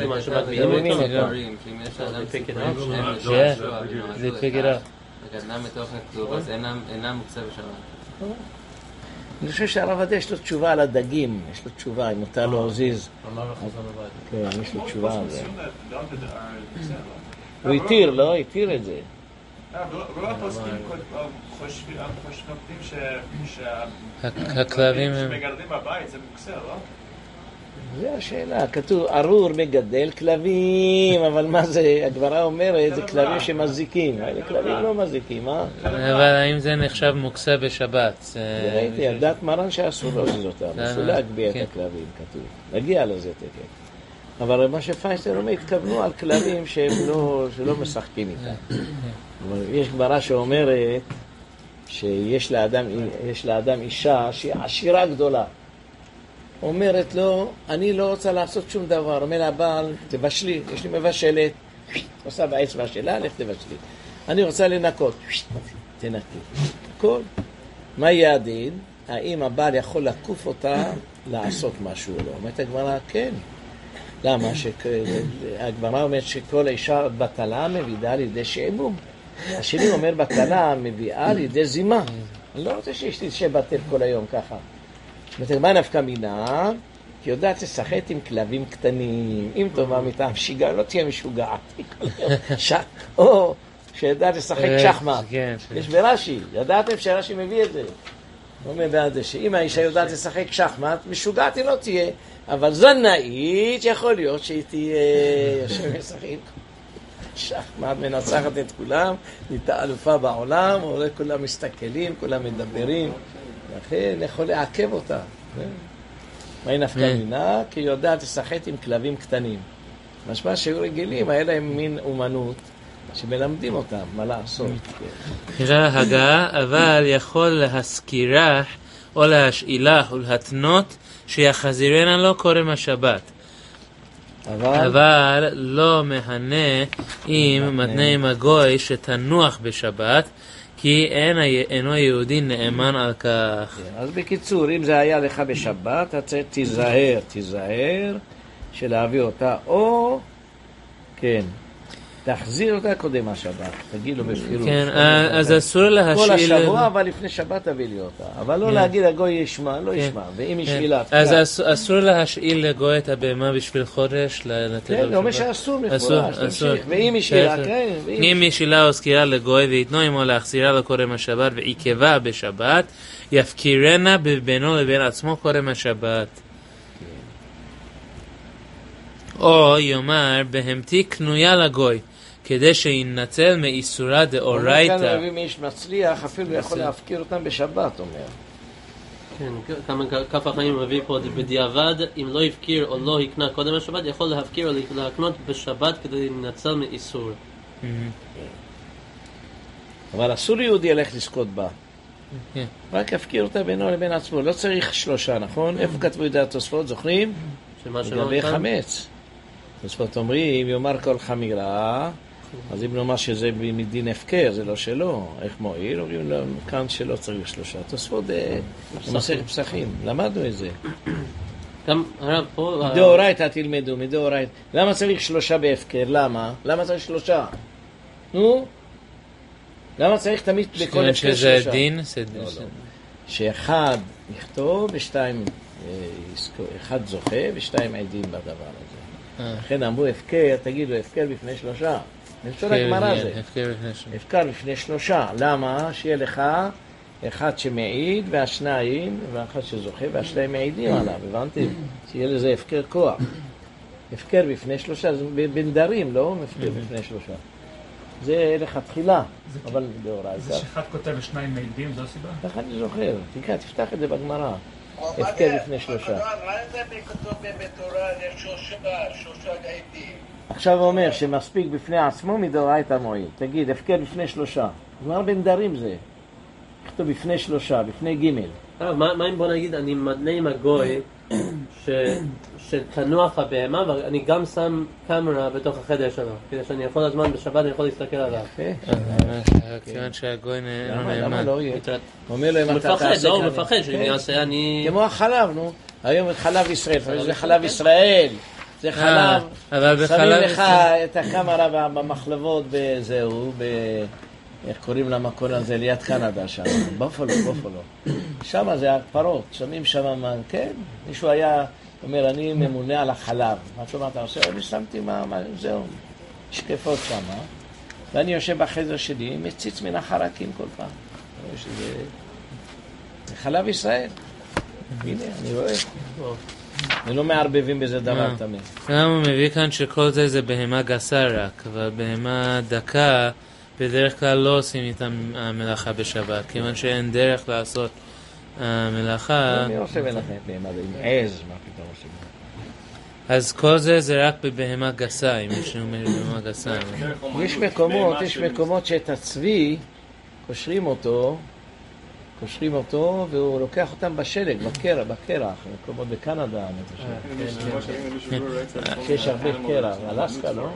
S1: זה פגרה.
S6: הגדלה מתוך הכתוב, אז אינם מוקצה בשבת.
S2: אני חושב שהרב עדה יש לו תשובה על הדגים, יש לו תשובה, אם אתה לא עוזיז. כן, יש לו תשובה על זה. הוא התיר, לא? התיר את זה.
S3: רוב הפוסקים חושבים
S1: הכלבים הם...
S3: שמגדלים בבית זה מוקצה, לא?
S2: זה השאלה, כתוב ארור מגדל כלבים, אבל מה זה, הגמרא אומרת, זה כלבים שמזיקים, האלה כלבים לא מזיקים, אה?
S1: אבל האם זה נחשב מוקצה בשבת?
S2: ראיתי, על דעת מרן שאסור להוזיז אותם, אסור להגביה את הכלבים, כתוב, נגיע לזה תכף. אבל מה שפיינשטיין אומר, התכוונו על כלבים שלא משחקים איתם. יש גמרא שאומרת שיש לאדם אישה שהיא עשירה גדולה. אומרת לו, אני לא רוצה לעשות שום דבר. אומר לבעל, תבשלי, יש לי מבשלת. עושה באצבע שלה, לך תבשלי. אני רוצה לנקות. תנקי. הכל. מה יהיה הדין? האם הבעל יכול לקוף אותה לעשות משהו או לא? אומרת הגמרא, כן. למה? הגמרא אומרת שכל אישה בטלה מביאה לידי שעמום. השני אומר בטלה מביאה לידי זימה. אני לא רוצה שיש לי שבטל כל היום ככה. מה נפקא מינה? כי יודעת לשחק עם כלבים קטנים. אם טובה מטעם שיגע, לא תהיה משוגעת. או שיודעת לשחק שחמט. יש ברש"י, ידעתם שרש"י מביא את זה. הוא אומר בעד זה שאם האישה יודעת לשחק שחמט, משוגעת היא לא תהיה. אבל זנאית יכול להיות שהיא תהיה שמשחקים שחמט, מנצחת את כולם, נהייתה אלופה בעולם, כולם מסתכלים, כולם מדברים, לכן יכול לעכב אותה. מה היא נפקא מינה? כי היא יודעת לשחק עם כלבים קטנים. משמע שהיו רגילים, היה להם מין אומנות שמלמדים אותם מה לעשות.
S1: נראה הגה, אבל יכול להזכירה או להשאילה או להתנות שיחזירנה לו קורם השבת. אבל לא מהנה אם מתנה עם הגוי שתנוח בשבת, כי אינו יהודי נאמן על כך.
S2: אז בקיצור, אם זה היה לך בשבת, אתה תיזהר שלהביא אותה, או כן, תחזיר אותה קודם השבת, תגיד לו בפירוש.
S1: כן, אז אסור להשאיל...
S2: כל השבוע, אבל לפני שבת תביא לי אותה. אבל לא להגיד הגוי ישמע, לא ישמע, ואם ישאילה...
S1: אז אסור להשאיל לגוי את הבהמה בשביל חודש?
S2: כן, לא אומר שאסור מפורש, תמשיך. ואם ישאילה, כן.
S1: אם ישאילה או זכירה לגוי, ויתנו עמו להחזירה לקורם השבת, ועיכבה בשבת, יפקירנה בינו לבין עצמו קורם השבת. או יאמר, בהמתי קנויה לגוי, כדי שינצל מאיסורה דאורייתא.
S2: כאן רבים איש מצליח, אפילו יכול להפקיר אותם בשבת, אומר.
S4: כן, כף החיים מביא פה בדיעבד, אם לא יפקיר או לא יקנה קודם השבת, יכול להפקיר או להקנות בשבת כדי לנצל מאיסור.
S2: אבל אסור יהודי ילך לזכות בה. רק יפקיר אותה בינו לבין עצמו. לא צריך 3, נכון? איפה כתבו את התוספות, זוכרים? לגבי חמץ. תוספות אומרים, יאמר כל חמירה, אז אם נאמר שזה מדין הפקר, זה לא שלו, איך מועיל? אומרים לו, כאן שלא צריך 3. תוספות במסכת פסחים, למדנו את זה.
S4: גם הרב פה...
S2: מדאורייתא תלמדו, מדאורייתא. למה צריך 3 בהפקר? למה? למה צריך 3? נו? למה צריך תמיד בכל הפקר 3?
S1: שזה דין?
S2: שאחד יכתוב ושתיים, אחד זוכה ושתיים עדים בדבר הזה. לכן אמרו הפקר, תגידו הפקר בפני 3. נפסול הגמרא זה. הפקר בפני 3. למה? שיהיה לך אחד שמעיד והשניים, ואחד שזוכה והשניים מעידים עליו, הבנתם? שיהיה לזה הפקר כוח. הפקר בפני 3, זה בנדרים, לא? הפקר בפני 3. זה לכתחילה, אבל באורייתא.
S8: זה שאחד כותב ושניים מעידים, זו הסיבה?
S2: ככה אני זוכר, תפתח את זה בגמרא. הפקר לפני 3.
S9: מה זה כתוב בתורה לשלושה עדים?
S2: עכשיו הוא אומר שמספיק בפני עצמו מדאורייתא מועיל. תגיד, הפקר לפני 3. כבר בנדרים זה. כתוב בפני 3, בפני ג'.
S4: מה אם בוא נגיד, אני מדנה עם הגוי שתנוח הבהמה, ואני גם שם קמרה בתוך החדר שלו, כדי שאני יכול הזמן בשבת, אני יכול להסתכל עליו.
S1: כיוון שהגוי לא
S2: למה
S1: נאמן.
S2: לא יהיה? אומר לו אם אתה
S4: מפחד,
S2: תעשה
S4: לא, הוא
S2: כאן.
S4: מפחד שאני אעשה, אני...
S2: כמו החלב, נו. היום חלב ישראל, זה חלב ישראל. זה חלב.
S1: אבל
S2: שמים
S1: בחלב...
S2: לך את הקמרה במחלבות בזהו, איך קוראים למקום הזה, ליד קנדה שם. בופלו. שם זה הפרות, שמים שם, כן? מישהו היה אומר, אני ממונה על החלב. מה אתה עושה? אני שמתי זהו, שקפות שם. ואני יושב בחדר שלי, מציץ מן החרקים כל פעם. שזה חלב ישראל. הנה, אני רואה. ולא מערבבים בזה דבר תמיד.
S1: גם הוא מביא כאן שכל זה בהמה גסה רק, אבל בהמה דקה בדרך כלל לא עושים איתם המלאכה בשבת, כיוון שאין דרך לעשות המלאכה.
S2: אני עושה בהמה עם עז, מה פתאום עושים?
S1: אז כל זה רק בבהמה גסה, אם יש לנו בהמה גסה.
S2: יש מקומות שאת הצבי קושרים אותו והוא לוקח אותם בשלג, בקרח, מקומות בקנדה, יש הרבה קרח, אלסקה, לא?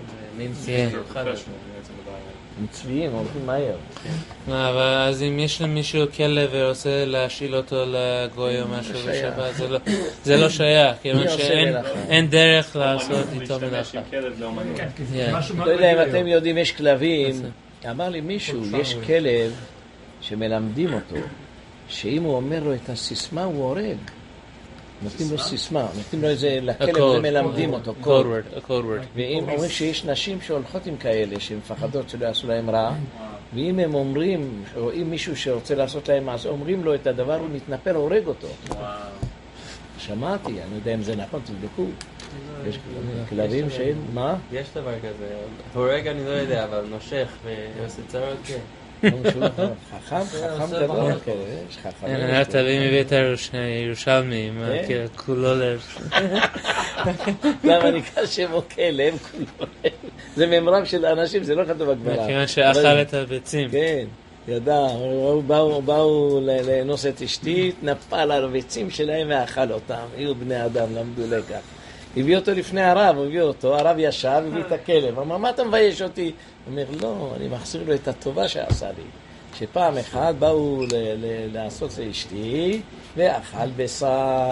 S2: עם צביים, הולכים מהר.
S1: אבל אז אם יש למישהו כלב ורוצה להשאיל אותו לגוי או משהו בשבת, זה לא שייך, כיוון שאין דרך לעשות איתו מלאכה.
S2: לא יודע אם אתם יודעים, יש כלבים, אמר לי מישהו, יש כלב שמלמדים אותו, שאם הוא אומר לו את הסיסמה הוא הורג. נותנים לו סיסמה, נותנים לו איזה, לכלב ומלמדים אותו,
S1: code word.
S2: ואם אומרים שיש נשים שהולכות עם כאלה, שהן מפחדות שלא יעשו להם רע, ואם הם אומרים, או אם מישהו שרוצה לעשות להם אז אומרים לו את הדבר, הוא מתנפל, הורג אותו. שמעתי, אני יודע אם זה נכון, תבדקו. יש כלבים שהם, מה?
S6: יש דבר כזה, הורג אני לא יודע, אבל נושך ועושה צרות, כן.
S2: חכם גדול, יש חכמים.
S1: היה תביא מבית הירושלמי, כולו לב.
S2: למה נקרא שמו כלב, כולו לב. זה ממרם של האנשים, זה לא כתוב בגמרא.
S1: כיוון שאכל את הביצים.
S2: כן, ידע, באו לאנוס את אשתי, נפל על הביצים שלהם ואכל אותם. היו בני אדם, למדו לקח. הביא אותו לפני הרב, הרב ישב, הביא את הכלב. אמר, מה אתה מבייש אותי? הוא אומר, לא, אני מחזיר לו את הטובה שעשה לי. שפעם אחת באו לעשות לאשתי, ואכל בשר.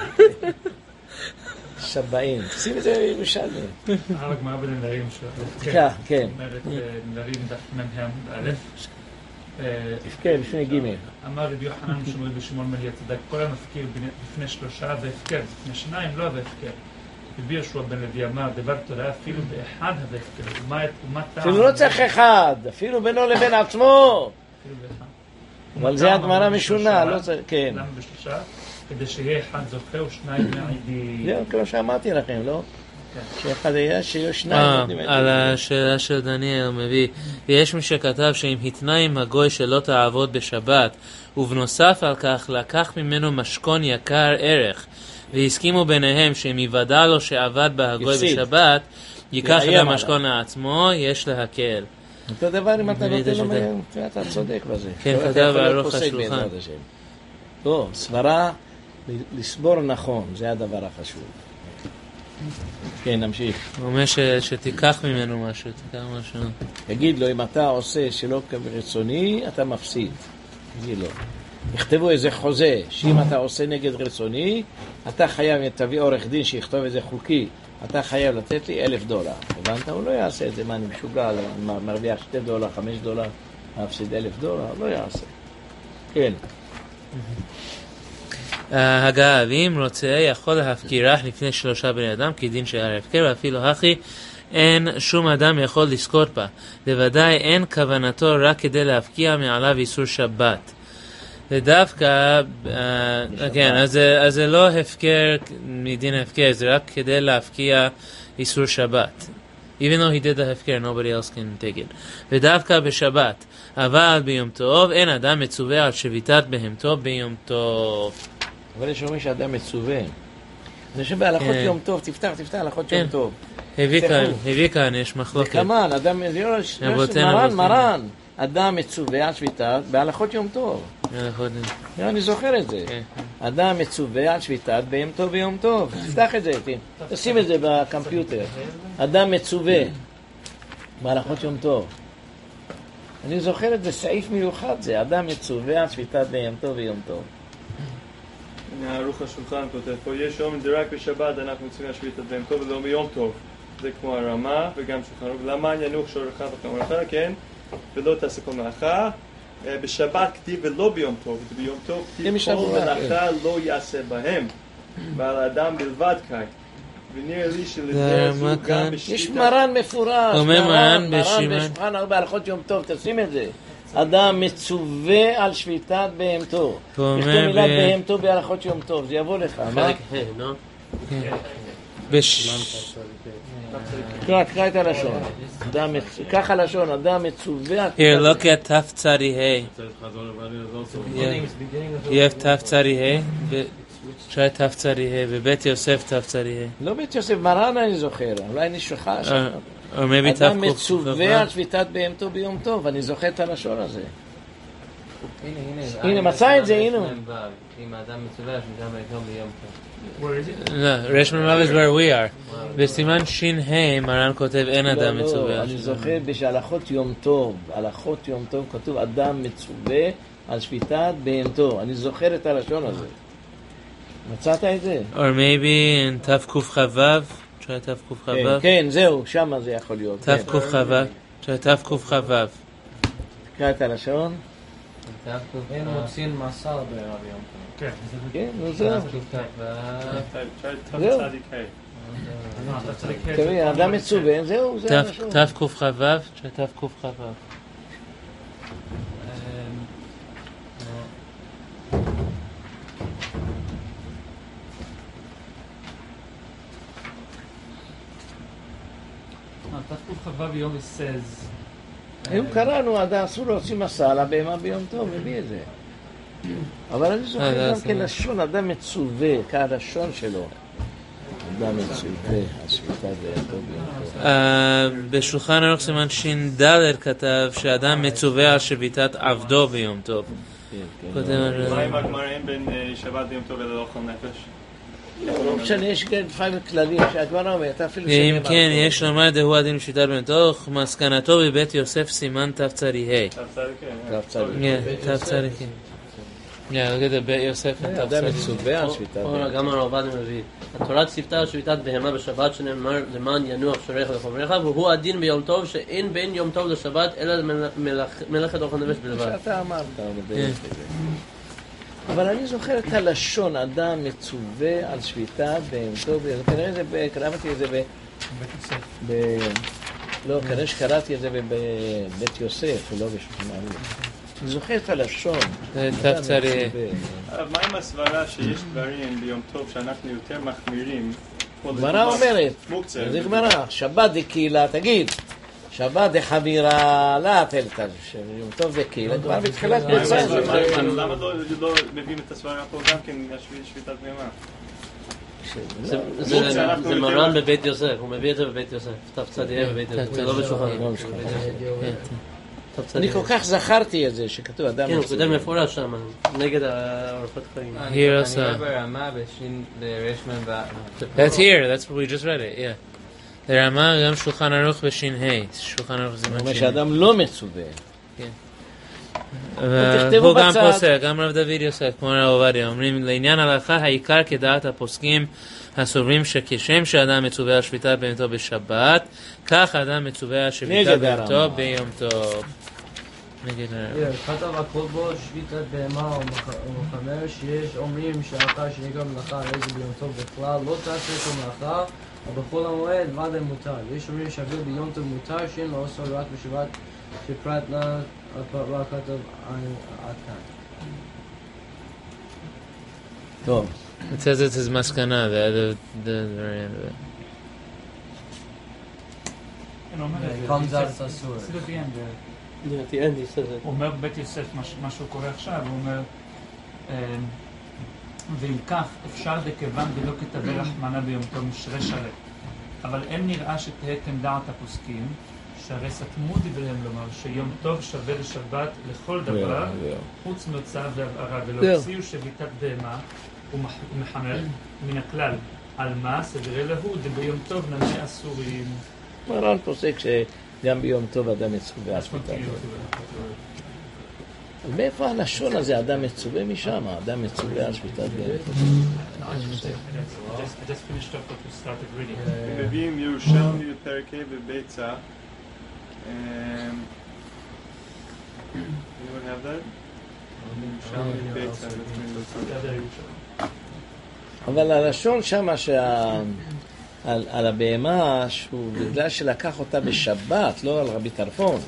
S2: שבעים. שים את זה בירושלמי.
S8: הגמרא בנדרים שלו.
S2: כן.
S8: אומרת נדרים מהם באלף.
S2: כן, לפני ג'
S8: אמר רבי יוחנן שמואל ושמעון מליה צדק, כל המפקיר לפני 3 והפקר, לפני 2 לא והפקר. רבי יהושע בן לוי אמר, דבר תורה אפילו באחד והפקר. ומה טעם?
S2: אפילו לא צריך אחד, אפילו בינו לבין עצמו.
S8: אפילו באחד.
S2: אבל זה הגמרא משונה, לא צריך, כן.
S8: למה ב3? כדי שיהיה אחד זוכה ושניים מעידים.
S2: זהו, כמו שאמרתי לכם, לא? שאחד היה שיהיו 2.
S1: על השאלה של דניאל מביא, ויש מי שכתב שאם התנה עם הגוי שלא תעבוד בשבת, ובנוסף על כך לקח ממנו משכון יקר ערך, והסכימו ביניהם שאם יוודע לו שעבד בהגוי בשבת, ייקח את המשכון לעצמו, יש להקל.
S2: אותו דבר אם אתה נותן לו, אתה צודק בזה.
S1: כן, כתב בארוך השולחן.
S2: לא, סברה, לסבור נכון, זה הדבר החשוב. כן, נמשיך.
S1: הוא אומר שתיקח ממנו משהו, תיקח משהו.
S2: תגיד לו, אם אתה עושה שלא כרצוני, אתה מפסיד. תגיד לו. יכתבו איזה חוזה, שאם אתה עושה נגד רצוני, אתה חייב, תביא עורך דין שיכתוב איזה חוקי, אתה חייב לתת לי $1,000. הבנת? הוא לא יעשה את זה, מה אני משוגע, מרוויח $2, $5, להפסיד $1,000, לא יעשה. כן.
S1: הגעה, ואם רוצה יכול להפקירה לפני 3 בני אדם כדין שער הפקר, ואפילו הכי אין שום אדם יכול לזכות בה. לוודאי אין כוונתו רק כדי להפקיע מעליו איסור שבת. ודווקא, כן, אז זה לא הפקר מדין הפקר, זה רק כדי להפקיע איסור שבת. Even though he did the hefker, nobody else can take it. ודווקא בשבת, אבל ביום טוב, אין אדם מצווה על שביתת בהמתו ביום טוב.
S2: אבל יש אומרים שאדם מצווה. אני חושב בהלכות יום טוב, תפתח הלכות יום טוב.
S1: הביא כאן, יש מחלוקת.
S2: כמובן, אדם, מרן, אדם מצווה על שביתת בהלכות יום טוב. אני זוכר את זה. אדם מצווה על שביתת ביום טוב ביום טוב. תפתח את זה, תשים את זה בקמפיוטר. אדם מצווה בהלכות יום טוב. אני זוכר את זה, סעיף מיוחד זה, אדם מצווה על שביתת ביום טוב ביום טוב.
S10: הנה ערוך השולחן כותב פה, יש יום זה רק בשבת אנחנו מצווים על שביתת ביום טוב ולא ביום טוב. זה כמו הרמה וגם שולחן ערוך. למה ינוח שורך וחמורך, כן? ולא תעשה כל מלאכה. בשבת כתיב ולא ביום טוב, ביום טוב כתיב כל מלאכה לא יעשה בהם, ועל האדם בלבד קיים. ונראה לי שלזה זו גם בשליטה. יש
S2: מרן מפורש,
S1: מרן
S2: בשולחן ערוך בהלכות יום טוב, תשים את זה. אדם מצווה על שביתת בהמתו. תכתוב מילה בהמתו בהלכות יום טוב, זה יבוא לך.
S4: חלק ה', לא?
S2: קרא את הלשון. ככה לשון, אדם מצווה.
S1: Here, look at תף צרי ה'. You have תף צרי ה'? try תף צרי ה' ובית יוסף תף צרי ה'.
S2: לא בית יוסף, מרן אני זוכר, אולי אני שוכח.
S1: אדם
S2: מצווה על שביתת בהמתו ביום טוב, אני זוכר את הלשון הזה. הנה, מצא את זה, הנה.
S6: אם האדם מצווה על שביתת בהמתו ביום טוב.
S1: לא, רשמן ו' is where we are. בסימן שין ה' מרן כותב אין אדם מצווה.
S2: לא, אני זוכר בהלכות יום טוב, הלכות יום טוב כתוב אדם מצווה על שביתת בהמתו. אני זוכר את הלשון הזה. מצאת את זה?
S1: Or maybe in תף קוף חבב. try תף קוף חבב.
S2: כן, זהו, שמה זה יכול להיות.
S1: תף קוף חבב. try תף קוף חבב.
S2: תקרא את הלשון.
S7: אין מוצאים מסר ברב יום טוב.
S8: כן.
S2: כן, נו זהו. תראי, אדם מצווה, זהו, זה הלשון.
S1: תף קוף חבב. try תף קוף חבב.
S8: תפקוף חבב יום says.
S2: אם קראנו, אסור להוציא מסע על הבהמה ביום טוב, מביא את זה. אבל אני זוכר גם כן לשון, אדם מצווה, כהלשון שלו. אדם מצווה, השביתה ביום טוב ביום טוב.
S1: בשולחן ערוך סימן שין ד' כתב שאדם מצווה על שביתת עבדו ביום טוב.
S10: מה עם הגמראים בין שבת ביום טוב ולא אוכל נפש?
S2: לא משנה, יש לפעמים כללים שהגמרא אומרת, אפילו
S1: אם כן, יש לומר דהו הדין בשביתת ביום טוב, מסקנתו בבית יוסף סימן תף צרי ה'.
S10: תף צרי,
S1: כן. תף צרי, כן. Yeah, look at the בית יוסף תף
S2: אדם מצווה על שביתת בהמה.
S4: גם הרב עובדיה מביא. התורה ציוותה על שביתת בהמה בשבת שנאמר למען ינוח שורך וחומריך, והוא הדין ביום טוב שאין בין יום טוב לשבת אלא מלאכת אוכל נפש בלבד.
S2: שאתה אמרת, אבל אני זוכר את הלשון, אדם מצווה על שביתת בהמתו, כנראה זה, קראתי את זה לא, כנראה שקראתי את זה בבית יוסף, ולא בשולחן ערוך. אני זוכר את הלשון.
S1: תף צרי.
S10: מה עם הסברה שיש דברים ביום טוב שאנחנו יותר מחמירים?
S2: גמרא אומרת, זה גמרא, שבת דקהילה, תגיד, שבת דחבירה, לא תלתה, יום טוב דקהילה, כבר בתחילת בצע.
S10: למה לא מביאים את הסברה פה גם כן שביתת בהמה?
S4: זה מרן בבית יוסף, הוא מביא את זה בבית יוסף, תף צרי בבית יוסף, זה לא בשולחן.
S2: אני כל כך זכרתי את זה, שכתוב אדם
S4: כן, הוא כותב מפורש שם, נגד האורחות חיים.
S6: אני רואה ברמה בשין לרשמן
S1: That's here, that's what we just read it, yeah. לרמה גם שולחן ערוך בשין ה', שולחן ערוך זמן שין.
S2: הוא אומר שאדם לא מצווה.
S1: כן. והוא גם פוסק, גם רב דוד יוסף, כמו רב עובדיה, אומרים לעניין הלכה העיקר כדעת הפוסקים הסוברים שכשם שאדם מצווה על שביתת בהמתו בשבת, כך האדם מצווה על שביתת בהמתו ביום טוב.
S7: כתב הכל בו שביתת בהמה או מחמר שיש אומרים שאחר שנקרא מלאכה הרי זה ביום טוב בכלל לא תעשה את המלאכה ובכל המועד ודאי מותר. יש אומרים שאפילו ביום טוב מותר שאין לא עושה רק בשבת שפרט לה רק כתב עד כאן.
S2: טוב.
S1: It says it's his maskana, the very end of it.
S7: comes out as asur.
S8: הוא אומר בית יוסף, מה שהוא קורא עכשיו, הוא אומר ואם כך אפשר דכיוון דלא כתבי רחמנא ביום טוב משרה שרת אבל אין נראה שתהא כן דעת הפוסקים שהרי סתמו דבריהם לומר שיום טוב שווה לשבת לכל דבר, חוץ מהוצאה והבערה, ולא הוציאו שביתת בהמה ומחמר מן הכלל. על מה? סדרי להוד, ביום טוב נמי אסורים.
S2: מרן פוסק שגם ביום טוב אדם מצווה על שביתת בהמה. אז מאיפה הלשון הזה, אדם מצווה משם? אדם מצווה על שביתת בהמה.
S10: מביאים ירושלמי בפרק ה' בביצה. Anyone have that?
S2: אבל הלשון שמה על הבהמה שהוא בגלל שלקח אותה בשבת, לא על רבי טרפון.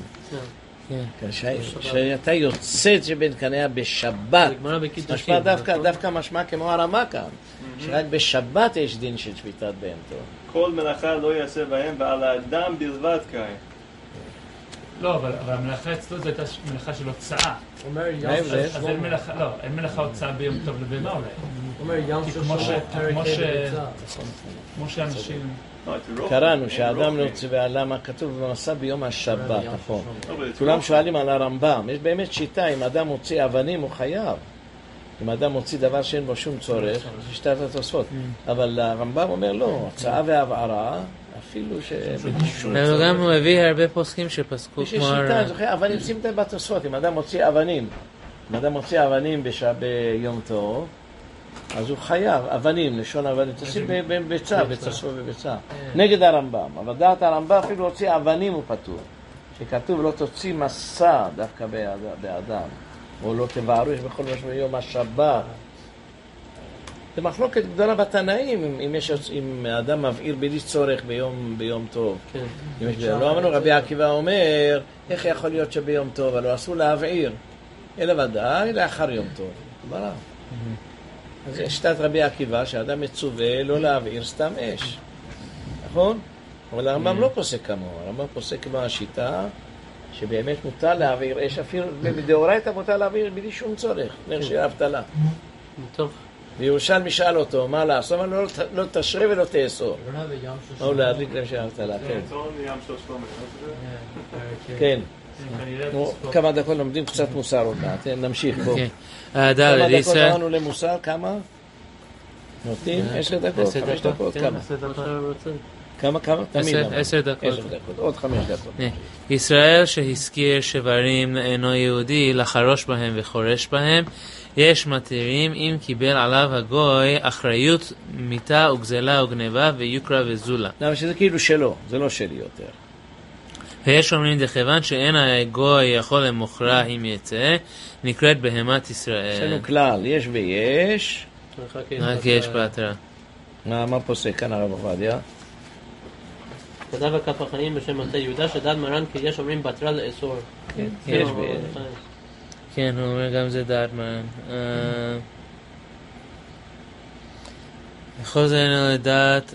S2: שאתה יוצא שבין קניה בשבת, משמע דווקא משמע כמו הרמה כאן, שרק בשבת יש דין של שביתת בהמתו.
S10: כל מלאכה לא יעשה בהם ועל האדם בלבד קיים.
S8: לא, אבל המלאכה אצלו זו הייתה מלאכה של הוצאה. אז אין מלאכה הוצאה ביום טוב לבהמה אולי.
S7: אומר ים
S8: כמו שאנשים...
S2: קראנו שהאדם לא צווה, למה כתוב במסע ביום השבת, נכון. כולם שואלים על הרמב"ם, יש באמת שיטה, אם אדם מוציא אבנים הוא חייב. אם אדם מוציא דבר שאין בו שום צורך, זה שיטת התוספות. אבל הרמב"ם אומר לא, הצעה והבערה, אפילו שבדישון צורך.
S1: וגם הוא הביא הרבה פוסקים שפסקו כמו...
S2: יש שיטה, אבל נמצאים את זה בתוספות, אם אדם מוציא אבנים, ביום טוב, אז הוא חייב, אבנים, לשון אבנים, תשים בביצה, בצסו ובביצה. נגד הרמב"ם, אבל דעת הרמב"ם אפילו הוציא אבנים הוא פטור. שכתוב לא תוציא מסע דווקא באדם, או לא תבערו, יש בכל משהו ביום השבת. זה מחלוקת גדולה בתנאים, אם האדם מבעיר בלי צורך ביום טוב. לא אמרנו, רבי עקיבא אומר, איך יכול להיות שביום טוב, אבל לא אסור להבעיר, אלא ודאי לאחר יום טוב. ברור. אז יש שיטת רבי עקיבא שהאדם מצווה לא להבעיר סתם אש, נכון? אבל הרמב"ם לא פוסק כמוהו, הרמב"ם פוסק כמו השיטה שבאמת מותר להבעיר אש, אפילו בדאורייתא מותר להבעיר בלי שום צורך, נר של אבטלה.
S4: טוב.
S2: וירושלמי שאל אותו מה לעשות, אבל לא תשרה ולא תאסור. או להדליק נר של אבטלה, כן. כן. כמה דקות לומדים קצת מוסר עוד מעט, נמשיך בו. כמה דקות אמרנו למוסר, כמה? נותנים? 10 דקות? 5 דקות? כמה? תמיד
S1: 10 דקות.
S2: עוד 5 דקות.
S1: ישראל שהזכיר שברים אינו יהודי לחרוש בהם וחורש בהם, יש מתירים אם קיבל עליו הגוי אחריות מיתה וגזלה וגניבה ויוקרה וזולה.
S2: למה שזה כאילו שלו, זה לא שלי יותר.
S1: ויש אומרים דכיוון שאין הגוי יכול למוכרה אם יצא, נקראת בהמת ישראל.
S2: יש לנו כלל, יש ויש.
S1: רק יש בהתרה.
S2: מה פוסק כאן הרב עובדיה?
S4: כתב הכף החיים בשם מטה יהודה שדעת מרן כי יש אומרים בהתרה לאסור.
S2: יש
S1: כן, הוא אומר גם זה דעת מרן. בכל זה אינו לדעת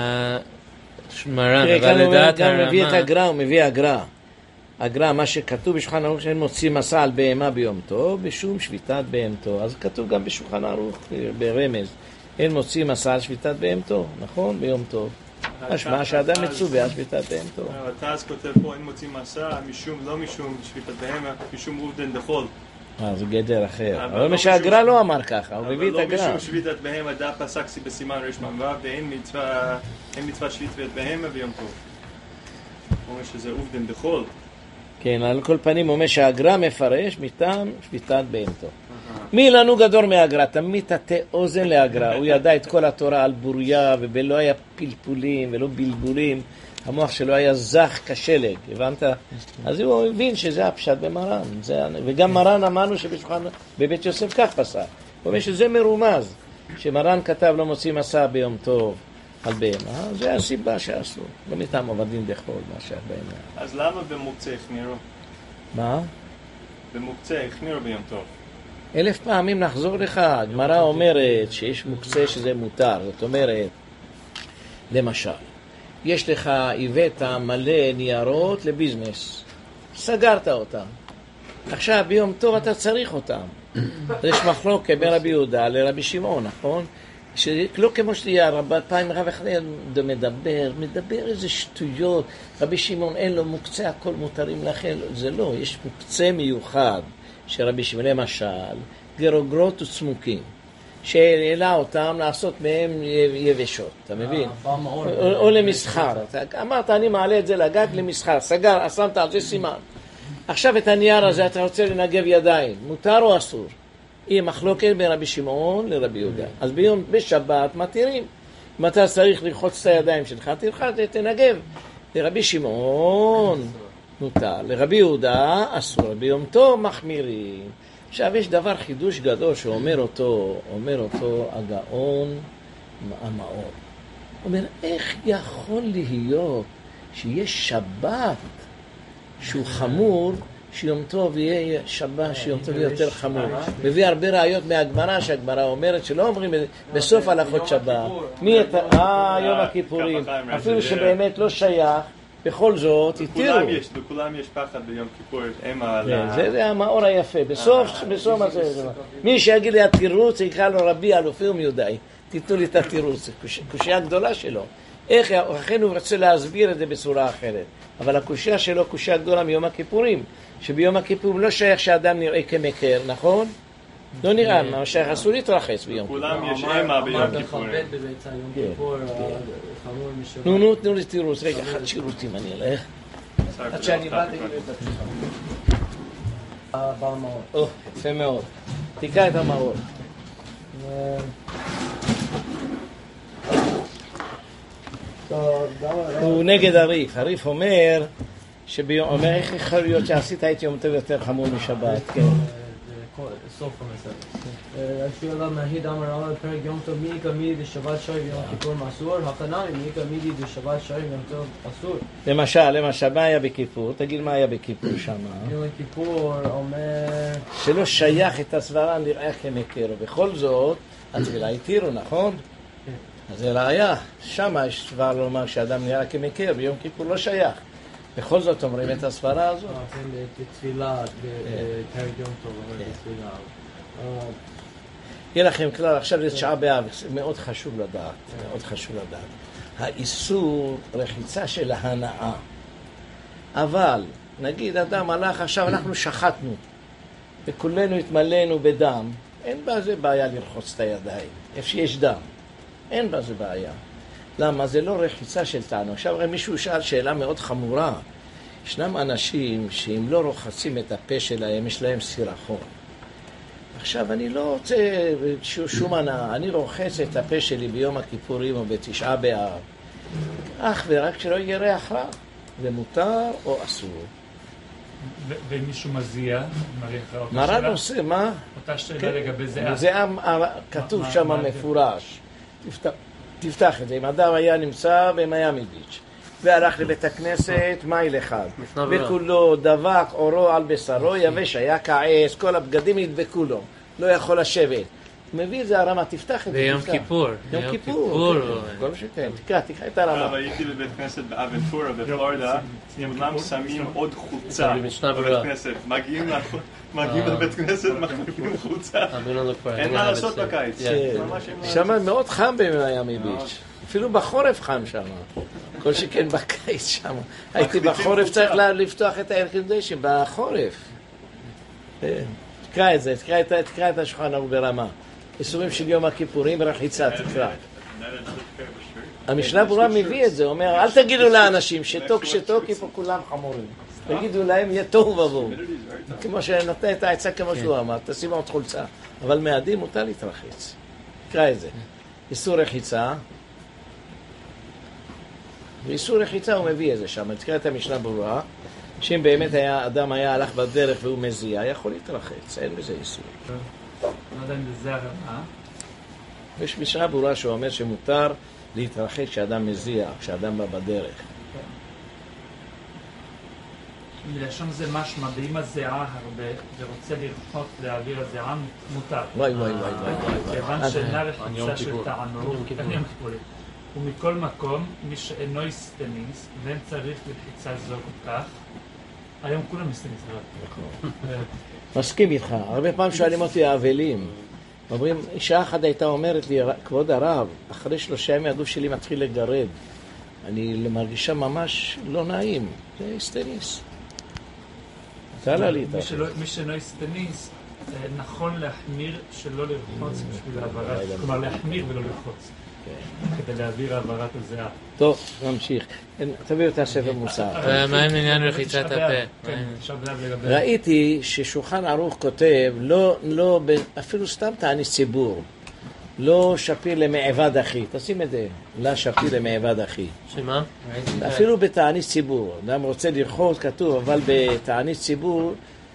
S1: מרן, אבל לדעת הרמה...
S2: הוא מביא את הגר"א, הוא מביא הגר"א, מה שכתוב בשולחן ערוך שאין מוציא מסע על בהמה ביום טוב, בשום שביתת בהמתו. אז כתוב גם בשולחן ערוך, ברמז, אין מוציא מסע על שביתת בהמתו, נכון? ביום טוב. משמע שאדם מצווה על שביתת בהמתו.
S10: אתה אז כותב פה, אין מוציא מסע, לא משום שביתת בהמה, משום עובדן דחול.
S2: זה גדר אחר. אבל מה שהגר"א לא אמר ככה, הוא מביא את הגר"א.
S10: אבל לא משום שביתת בהמה, דא פסקסי בסימן רשמ"ו, ואין מצוות שביתת בהמה ביום טוב. הוא אומר שזה עובדן דחול.
S2: כן, על כל פנים הוא אומר שהגר"א מפרש מטעם שביתת בהמתו. מי לנו גדול מהגר"א? תמיד תטה אוזן להגר"א. הוא ידע את כל התורה על בוריה, ולא היה פלפולים ולא בלבולים. המוח שלו היה זך כשלג, הבנת? אז הוא הבין שזה הפשט במרן. וגם מרן אמרנו שבבית יוסף כך פסק. הוא אומר שזה מרומז, שמרן כתב לא מוציא מסע ביום טוב על בהמה, זה הסיבה שעשו. לא מטעם עובדין דחול, מה שהבהמה.
S10: אז למה במוקצה החמירו?
S2: מה?
S10: במוקצה החמירו ביום טוב.
S2: 1000 פעמים נחזור לך. הגמרא אומרת שיש מוקצה שזה מותר. זאת אומרת, למשל, יש לך, הבאת מלא ניירות לביזנס, סגרת אותם. עכשיו ביום טוב אתה צריך אותם. יש מחלוקת בין רבי יהודה לרבי שמעון, נכון? שלא כמו שתהיה, הרבה פעמים רב אחד מדבר איזה שטויות, רבי שמעון אין לו מוקצה, הכל מותרים לכם, זה לא, יש מוקצה מיוחד של רבי שמעון, למשל, גרוגרות וצמוקים, שהעלה אותם לעשות מהם יבשות, אתה מבין? או למסחר, אמרת אני מעלה את זה לגג למסחר, סגר, שמת על זה סימן. עכשיו את הנייר הזה אתה רוצה לנגב ידיים, מותר או אסור? היא מחלוקת בין רבי שמעון לרבי יהודה. אז בשבת מתירים. אם אתה צריך לרחוץ את הידיים שלך, תנגב. לרבי שמעון מותר, לרבי יהודה אסור, ביום טוב מחמירים. עכשיו יש דבר חידוש גדול שאומר אותו הגאון המאור. הוא אומר, איך יכול להיות שיש שבת שהוא חמור, שיום טוב יהיה שבת, שיום טוב יהיה יותר חמור. מביא הרבה ראיות מהגמרא, שהגמרא אומרת שלא אומרים בסוף הלכות שבת. יום הכיפורים. אפילו שבאמת לא שייך, בכל זאת, התירו.
S10: לכולם יש פחד ביום כיפור,
S2: זה המאור היפה. בסוף הזה. מי שיגיד לי התירוץ, יקרא לו רבי אלופי ומיודעי. תיתנו לי את התירוץ, קושיה גדולה שלו. איך, לכן הוא רוצה להסביר את זה בצורה אחרת. אבל הקושיה שלו קושיה גדולה מיום הכיפורים. שביום הכיפורים לא שייך שאדם נראה כמקר, נכון? לא נראה, מה שייך אסור להתרחץ ביום כיפור.
S10: כולם יש אימה ביום כיפורים.
S2: תנו לי תירוץ, רגע, אחד שירותים אני אלך. עד שאני בא תגיד את זה. יפה מאוד. תיקע את המאור. הוא נגד הריף. הריף אומר איך יכול להיות שעשית את יום טוב יותר חמור משבת, כן.
S7: סוף המסר. השאלה מהיד אמר על פרק יום טוב מי כמידי דשבת שי ויום כיפור אסור, החנמי מי כמידי דשבת שי ויום טוב אסור.
S2: למשל, מה היה בכיפור? תגיד מה היה בכיפור שם.
S7: יום כיפור אומר
S2: שלא שייך את הסברה נראה כמקר, ובכל זאת התפילה התירו, נכון? אז זה ראיה, שם יש דבר לומר שאדם נראה כמקר, ביום כיפור לא שייך. בכל זאת אומרים את הסברה הזאת.
S7: בתפילה, בפרק יום טוב, בתפילה.
S2: יהיה לכם כלל, עכשיו זה תשעה באב, מאוד חשוב לדעת, האיסור רחיצה של ההנאה. אבל, נגיד אדם הלך, עכשיו אנחנו שחטנו, וכולנו התמלאנו בדם, אין בזה בעיה לרחוץ את הידיים, איפה שיש דם, אין בזה בעיה. למה? זה לא רחיצה של תענוג. עכשיו מישהו שאל שאלה מאוד חמורה. ישנם אנשים שאם לא רוחצים את הפה שלהם, יש להם סירחון. עכשיו אני לא רוצה שום הנאה, אני רוחץ את הפה שלי ביום הכיפורים או בתשעה באב. אך ורק שלא יהיה ריח רע. זה מותר או אסור.
S8: ומישהו מזיע,
S2: מרן עושה, מה?
S8: אותה שאלה לגבי זיעה.
S2: זה כתוב שם מפורש. תפתח את זה. אם אדם היה נמצא במיאמי ביץ' והלך לבית הכנסת מייל אחד וכולו דבק אורו על בשרו יבש, היה כעס, כל הבגדים ידבקו לו, לא יכול לשבת. מביא את זה הרמה, תפתח את זה.
S1: ביום כיפור.
S2: יום כיפור. כל שכן, תקרא את הרמה.
S10: הייתי בבית כנסת באבנטורה בפלורידה, כולם שמים עוד חוצה בבית כנסת, מגיעים לבית כנסת, מחליפים חוצה. אין מה לעשות בקיץ.
S2: שם מאוד חם במיאמי ביץ', אפילו בחורף חם שם, כל שכן בקיץ שם. הייתי בחורף צריך לפתוח את הארקנדשים, בחורף. תקרא את זה, תקרא את השולחן ערוך ברמה. איסורים של יום הכיפורים, רחיצה, תקרא. המשנה ברורה מביא את זה, אומר, אל תגידו לאנשים שתוק, כי פה כולם חמורים. תגידו להם, יהיה תוהו ובוהו. כמו שנותן את העצה כמו שהוא אמר, תשים עוד חולצה. אבל מאדים מותר להתרחץ. תקרא את זה. איסור רחיצה. ואיסור רחיצה הוא מביא את זה שם. תקרא את המשנה ברורה. שאם באמת אדם היה הלך בדרך והוא מזיע, יכול להתרחץ. אין בזה איסור.
S8: לא יודע אם זה הרמה.
S2: יש משנה ברורה שאומר שמותר להתרחץ כשאדם מזיע, כשאדם בא בדרך.
S8: מלשון זה משמע, ואם הזיעה הרבה ורוצה לרחוץ להעביר הזיעה, מותר.
S2: וואי.
S8: כיוון שאינה רחיצה של תענוג, ומכל מקום, מי שאינו הסטניס, ואין צריך לחיצה זו כל כך, היום כולם הסטניס.
S2: מסכים איתך. הרבה פעמים שואלים אותי האבלים, אומרים, אישה אחת הייתה אומרת לי, כבוד הרב, אחרי 3 ימים הגוף שלי מתחיל לגרד. אני מרגישה ממש לא נעים. זה היסטניס. תעלה לי איתה.
S8: מי שלא היסטניס, נכון להחמיר שלא לרחוץ בשביל העברת. כלומר, להחמיר ולא לרחוץ. כדי להעביר העברת הזיעה.
S2: טוב, נמשיך. תביאו את הספר מוסר.
S1: מה עם עניין רחיצת הפה?
S2: ראיתי ששולחן ערוך כותב, לא, אפילו סתם תענית ציבור, לא שפיר למעבד אחי. תשים את זה, לא שפיר למעבד אחי.
S1: שמה?
S2: אפילו בתענית ציבור. אדם רוצה לרחוץ, כתוב, אבל בתענית ציבור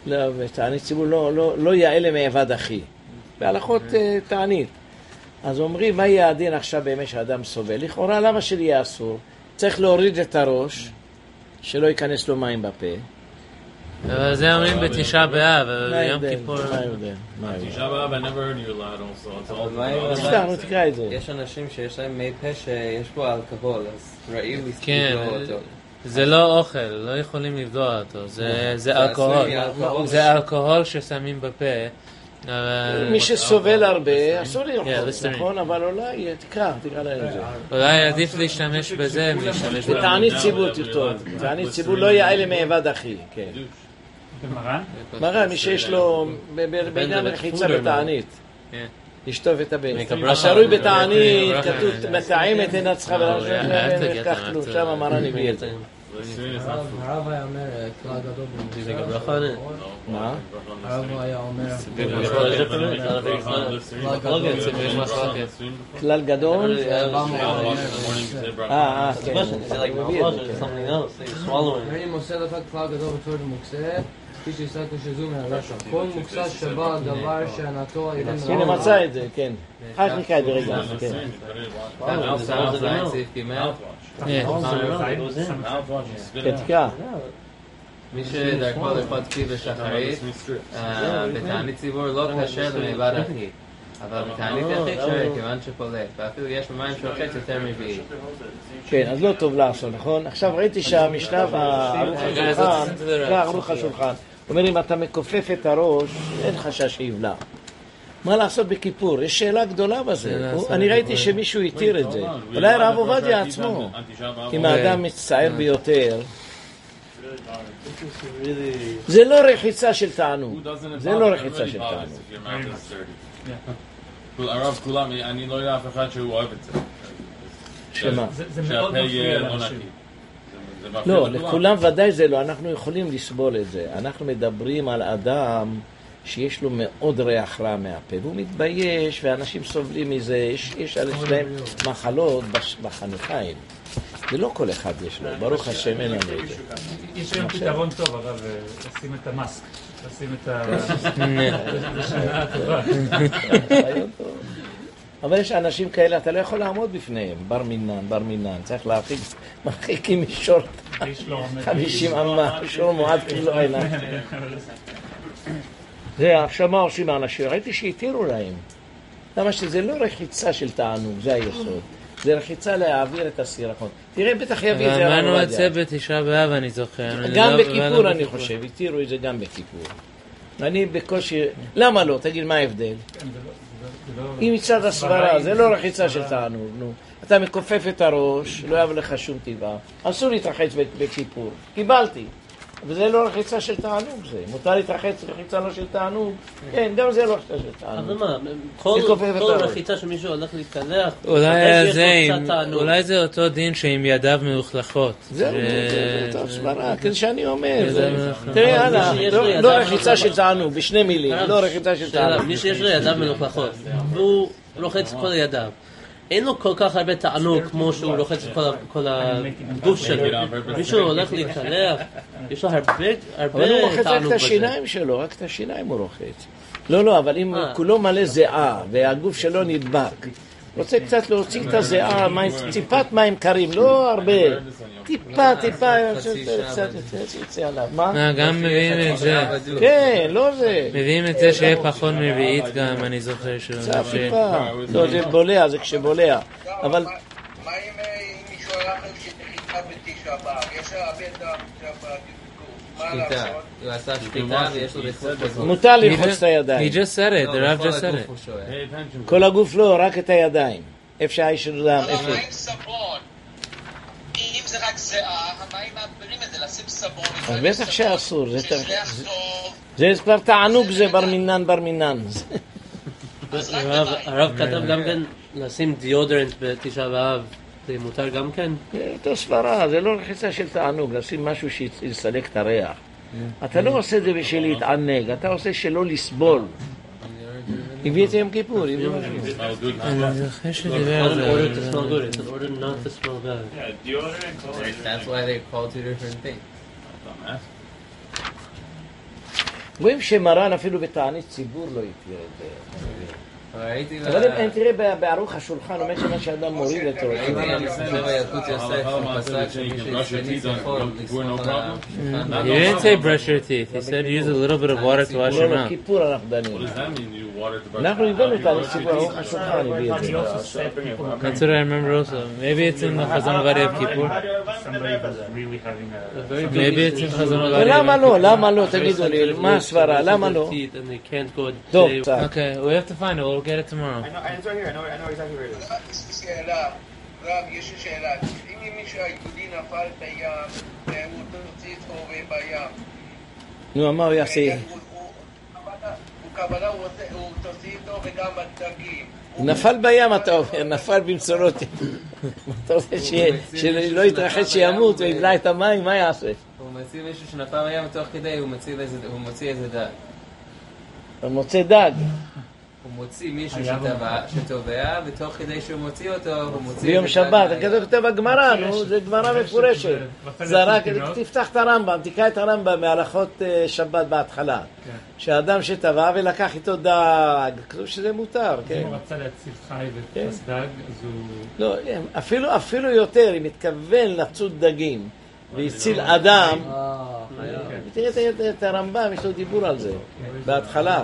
S2: לא יעלה למעבד אחי. בהלכות תענית. אז אומרים, מה יהיה הדין עכשיו באמת שהאדם סובל? לכאורה, למה שלי יהיה אסור? צריך להוריד את הראש, שלא ייכנס לו מים בפה.
S1: אבל זה אומרים בתשעה באב, אבל ביום כיפור...
S2: מה ההבדל?
S5: תשעה באב, I never heard you loud also.
S2: תקרא את זה.
S6: יש אנשים שיש להם מי פה שיש בו אלכוהול, אז ראינו
S1: כן,
S6: לבדוע אותו.
S1: זה לא אוכל, לא יכולים לבדוע אותו, זה אלכוהול. זה אלכוהול ששמים בפה.
S2: מי שסובל הרבה, אסור לרחוץ, נכון? אבל אולי, תקרא להם את זה.
S1: אולי עדיף להשתמש בזה, להשתמש בזה.
S2: בתענית ציבור תכתוב, תענית ציבור לא יעלה מעבד אחי, כן.
S8: מרן?
S2: מרן, מי שיש לו בעניין רחיצה בתענית. לשטוף את הבן. השרוי בתענית, כתוב, מתאמת אין הצחה ולכך כלום, שם המרן הביא את זה.
S7: הרב היה אומר כלל גדול
S1: זה גם ברכה?
S2: מה?
S7: הרב היה אומר
S2: כלל גדול? כן.
S7: אם עושה לך כלל גדול בתור מוקצה, כפי שהסתכל שזו מהרשע. כל מוקצה שווה דבר שענתו הידן רעו.
S2: הנה מצא את זה, כן. אחר נקרא את זה רגע, כן. כן, תקרא.
S6: מי שדרכו לרחוץ פי ושחרית, בתענית ציבור לא קשר למעבד אחי. אבל בתענית יחיד שווה, כיוון שפולט, ואפילו יש במים שרחץ יותר מביאי.
S2: כן, אז לא טוב לעשות, נכון? עכשיו ראיתי שהמשנה ערוך השולחן, אומר אם אתה מכופף את הראש, אין חשש שיבלע. מה לעשות בכיפור? יש שאלה גדולה בזה. אני ראיתי שמישהו התיר את זה. אולי הרב עובדיה עצמו. אם האדם מצטער ביותר, זה לא רחיצה של תענוג. זה לא רחיצה של תענוג.
S5: הרב כולם, אני לא יודע אף אחד שהוא אוהב את זה.
S2: שמה?
S8: זה מאוד מפריע לאנשים.
S2: לא, לכולם ודאי זה לא. אנחנו יכולים לסבול את זה. אנחנו מדברים על אדם שיש לו מאוד ריח רע מהפה, והוא מתבייש, ואנשים סובלים מזה, יש להם מחלות בחניכיים. זה לא כל אחד יש לו, ברוך השם אין לנו את זה.
S8: יש היום פתרון טוב, הרב, לשים את המאסק, לשים את השנה הטובה.
S2: אבל יש אנשים כאלה, אתה לא יכול לעמוד בפניהם, בר מינן, צריך מרחיקים משורט 50 אמה, שור מועד כאילו עיניים. זה עכשיו מה עושים האנשים? ראיתי שהתירו להם. למה שזה לא רחיצה של תענוג, זה היסוד. זה רחיצה להעביר את הסירחון. תראה, בטח יביא את זה הרב
S1: אמרנו את זה בתשעה באב, אני זוכר.
S2: גם בכיפור אני חושב, התירו את זה גם בכיפור. אני בקושי... למה לא? תגיד, מה ההבדל? אם מצד הסברה, זה לא רחיצה של תענוג, נו. אתה מכופף את הראש, לא יבוא לך שום טבעה. אסור להתרחץ בכיפור. קיבלתי. וזה לא רחיצה של תענוג זה. מותר להתרחץ רחיצה לא של תענוג. כן, גם זה לא רחיצה של תענוג.
S4: אבל מה, כל רחיצה שמישהו הולך להתקלח,
S1: אולי זה אותו דין שעם ידיו מלוכלכות.
S2: זה אותו סברה, כדי שאני אומר. תראה, הלאה, לא רחיצה של תענוג, בשני מילים, לא רחיצה של תענוג.
S4: מי שיש לו ידיו מלוכלכות, והוא רוחץ כל ידיו. אין לו כל כך הרבה תענוג כמו שהוא רוחץ את כל הגוף שלו. מישהו הולך להתקלח, יש לו הרבה תענוג בזה.
S2: אבל הוא רוחץ רק את השיניים שלו, רק את השיניים הוא רוחץ. לא, אבל אם כולו מלא זיעה והגוף שלו נדבק, רוצה קצת להוציא את הזיעה, טיפת מים קרים, לא הרבה. טיפה, קצת יוצא עליו. מה?
S1: גם מביאים את זה.
S2: כן, לא זה.
S1: מביאים את זה שיהיה פחות מרביעית גם, אני זוכר
S2: קצת טיפה. לא, זה בולע, זה כשבולע. אבל...
S9: מה אם מישהו הלך שתחיתה בתשעה באב? יש הרבה את
S6: שחיטה. הוא עשה שחיטה ויש לו לכבוד בגוף.
S2: מותר ללחוץ את הידיים.
S1: He just said it, the Rav just said it.
S6: הוא שואל.
S2: כל הגוף לא, רק את הידיים. איפה שהאיש של דם, איפה.
S9: המים סבון. אם זה רק זיעה, המים מעבירים את זה, לשים סבון.
S2: אז בטח שאסור.
S9: ששלח טוב.
S2: זה כבר תענוג, זה בר מינן.
S4: הרב כתב גם כן לשים דיודרנט בתשעה באב, זה מותר גם כן?
S2: אותו סברה, זה לא רחיצה של תענוג, לשים משהו שיסלק את הריח. אתה לא עושה את זה בשביל להתענג, אתה עושה שלא לסבול. הביא את יום כיפור, הביא משהו.
S1: אני זוכר שדיבר על
S4: In
S1: זה.
S4: order to smell good, it's in order not to smell bad.
S3: Yeah, deodorant.
S6: That's why they call two different things.
S2: רואים שמרן אפילו בתענית ציבור לא התיר את זה.
S6: ראיתי
S2: אבל אם תראה בערוך השולחן, אומר שמה שאדם מוריד את ראשו.
S6: זה בילקוט יוסף, הוא פסק שמי שניס יכול לסמוך על השולחן.
S1: He didn't say brush your teeth. He said use a little bit of water to wash your
S2: לא,
S1: mouth.
S2: כיפור אנחנו דנים.
S5: What does that mean? You water the
S2: אנחנו הבאנו את תענית ציבור, ערוך השולחן הביא את זה.
S1: That's what I remember also. Maybe it's in the Chazon Avadi of Kippur.
S8: Somebody was really having a...
S1: Maybe it's in Chazon Avadi.
S2: למה לא? למה לא? תגידו לי, מה הסברה? למה לא?
S4: And they can't go
S2: טוב,
S1: Okay, we have to find it. We'll get it tomorrow.
S3: It's right here. I know exactly where it is.
S9: יש לי שאלה, רב, יש לי שאלה. אם מישהו היהודי נפל בים, והוא תוציא אותו בים,
S2: נו, מה הוא יעשה?
S9: הוא תוציא אותו וגם הדגים.
S2: הוא נפל בים, אתה אומר, נפל במצולות. אתה רוצה שלא יתרחש שימות ויבלע את המים, מה יעשה?
S6: הוא מציל מישהו שנפל בים תוך כדי, הוא מוציא איזה דג.
S2: הוא מוצא דג.
S6: הוא מוציא מישהו שטובע, ותוך כדי שהוא מוציא אותו, הוא מוציא...
S2: ביום שבת, כתוב בגמרא, נו, זה גמרא מפורשת. זרק, תפתח את הרמב"ם, תקרא את הרמב"ם מהלכות שבת בהתחלה. שאדם שטבע ולקח איתו דג, כתוב שזה מותר, כן?
S8: הוא רצה להציל חי ותפס דג, אז הוא...
S2: לא, אפילו יותר, אם מתכוון לצוד דגים והציל אדם, תראה את הרמב"ם, יש לו דיבור על זה, בהתחלה.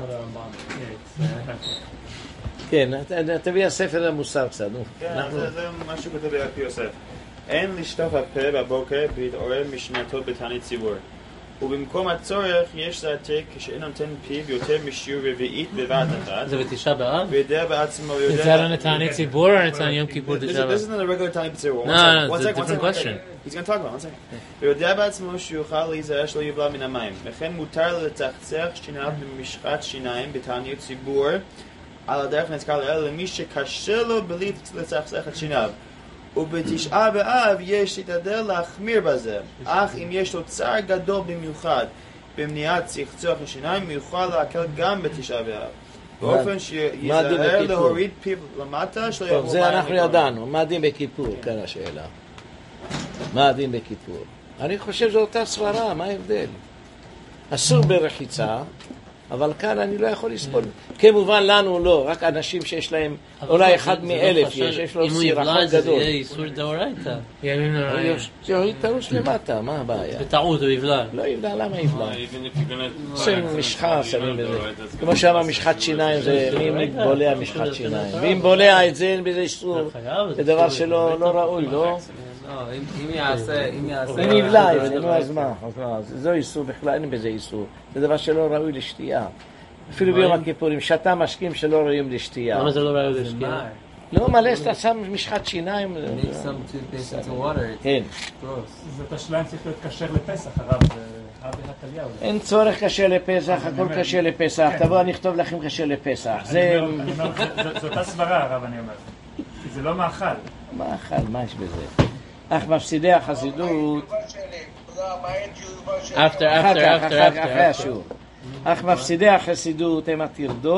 S2: כן, תביא הספר למוסר קצת, נו.
S3: כן, זה מה שכותב רבי יוסף. אין לשטוף הפה בבוקר בהתעורר משנתו בתענית ציבור. ובמקום הצורך יש להעתיק כשאין נותן פיו יותר משיעור רביעית בבת אחת.
S4: זה בתשעה באב?
S3: ויודע בעצמו
S1: Is that on a Ta'anit Tzibur or it's on Yom Kippur
S3: This
S1: Tisha B'Av?
S3: isn't a regular Ta'anit Tzibur.
S1: No, it's a different question.
S3: He's going to talk about it. One second. ויודע בעצמו שיוכל להיזהר שלא יבלע מן המים. וכן מותר לצחצח שיניו במשחת שיניים בתענית ציבור על הדרך נזכר לאל למי שקשה לו בלי לצחצח את שיניו. ובתשעה באב יש להתעדל להחמיר בזה, אך אם יש לו צער גדול במיוחד במניעת צחצוח השיניים, יוכל להקל גם בתשעה באב. באופן שיזהר להוריד פיו למטה, שלא יבוא מים.
S2: זה אנחנו ידענו, מה הדין בכיפור? כאן השאלה. מה הדין בכיפור? אני חושב זו אותה סברה, מה ההבדל? אסור ברחיצה, אבל כאן אני לא יכול לסבול. כמובן לנו לא, רק אנשים שיש להם, אולי אחד מאלף יש לו סירחון גדול.
S4: זה יהיה איסור דאורייתא.
S2: זה יוריד את הראש למטה, מה הבעיה?
S4: בטעות הוא יבלע.
S2: לא יבלע, למה יבלע?
S5: Even if you're gonna...
S2: עושים משחה, שמים בזה. כמו שאמר משחת שיניים, זה מי בולע משחת שיניים. ואם בולע את זה, אין בזה איסור. זה דבר שלא ראוי, לא?
S6: אם יעשה...
S2: אם יבלע, אז מה? זה איסור בכלל, אין בזה איסור. זה דבר שלא ראוי לשתייה. אפילו ביום הכיפורים, שתה משקים שלא ראויים לשתייה.
S4: למה זה לא ראוי לשתייה?
S2: לא מלא, אתה שם משחת שיניים. כן.
S8: זאת השליים צריך להיות כשר לפסח, הרב בהתליהו.
S2: אין צורך קשה לפסח, הכל קשה לפסח. תבוא, אני אכתוב לכם קשה לפסח.
S8: זאת הסברה, הרב, אני אומר. כי זה לא מאכל.
S2: מאכל, מה יש בזה? אך מפסידי החסידות... אחרי השיעור. אך מפסידי החסידות הם הטרדות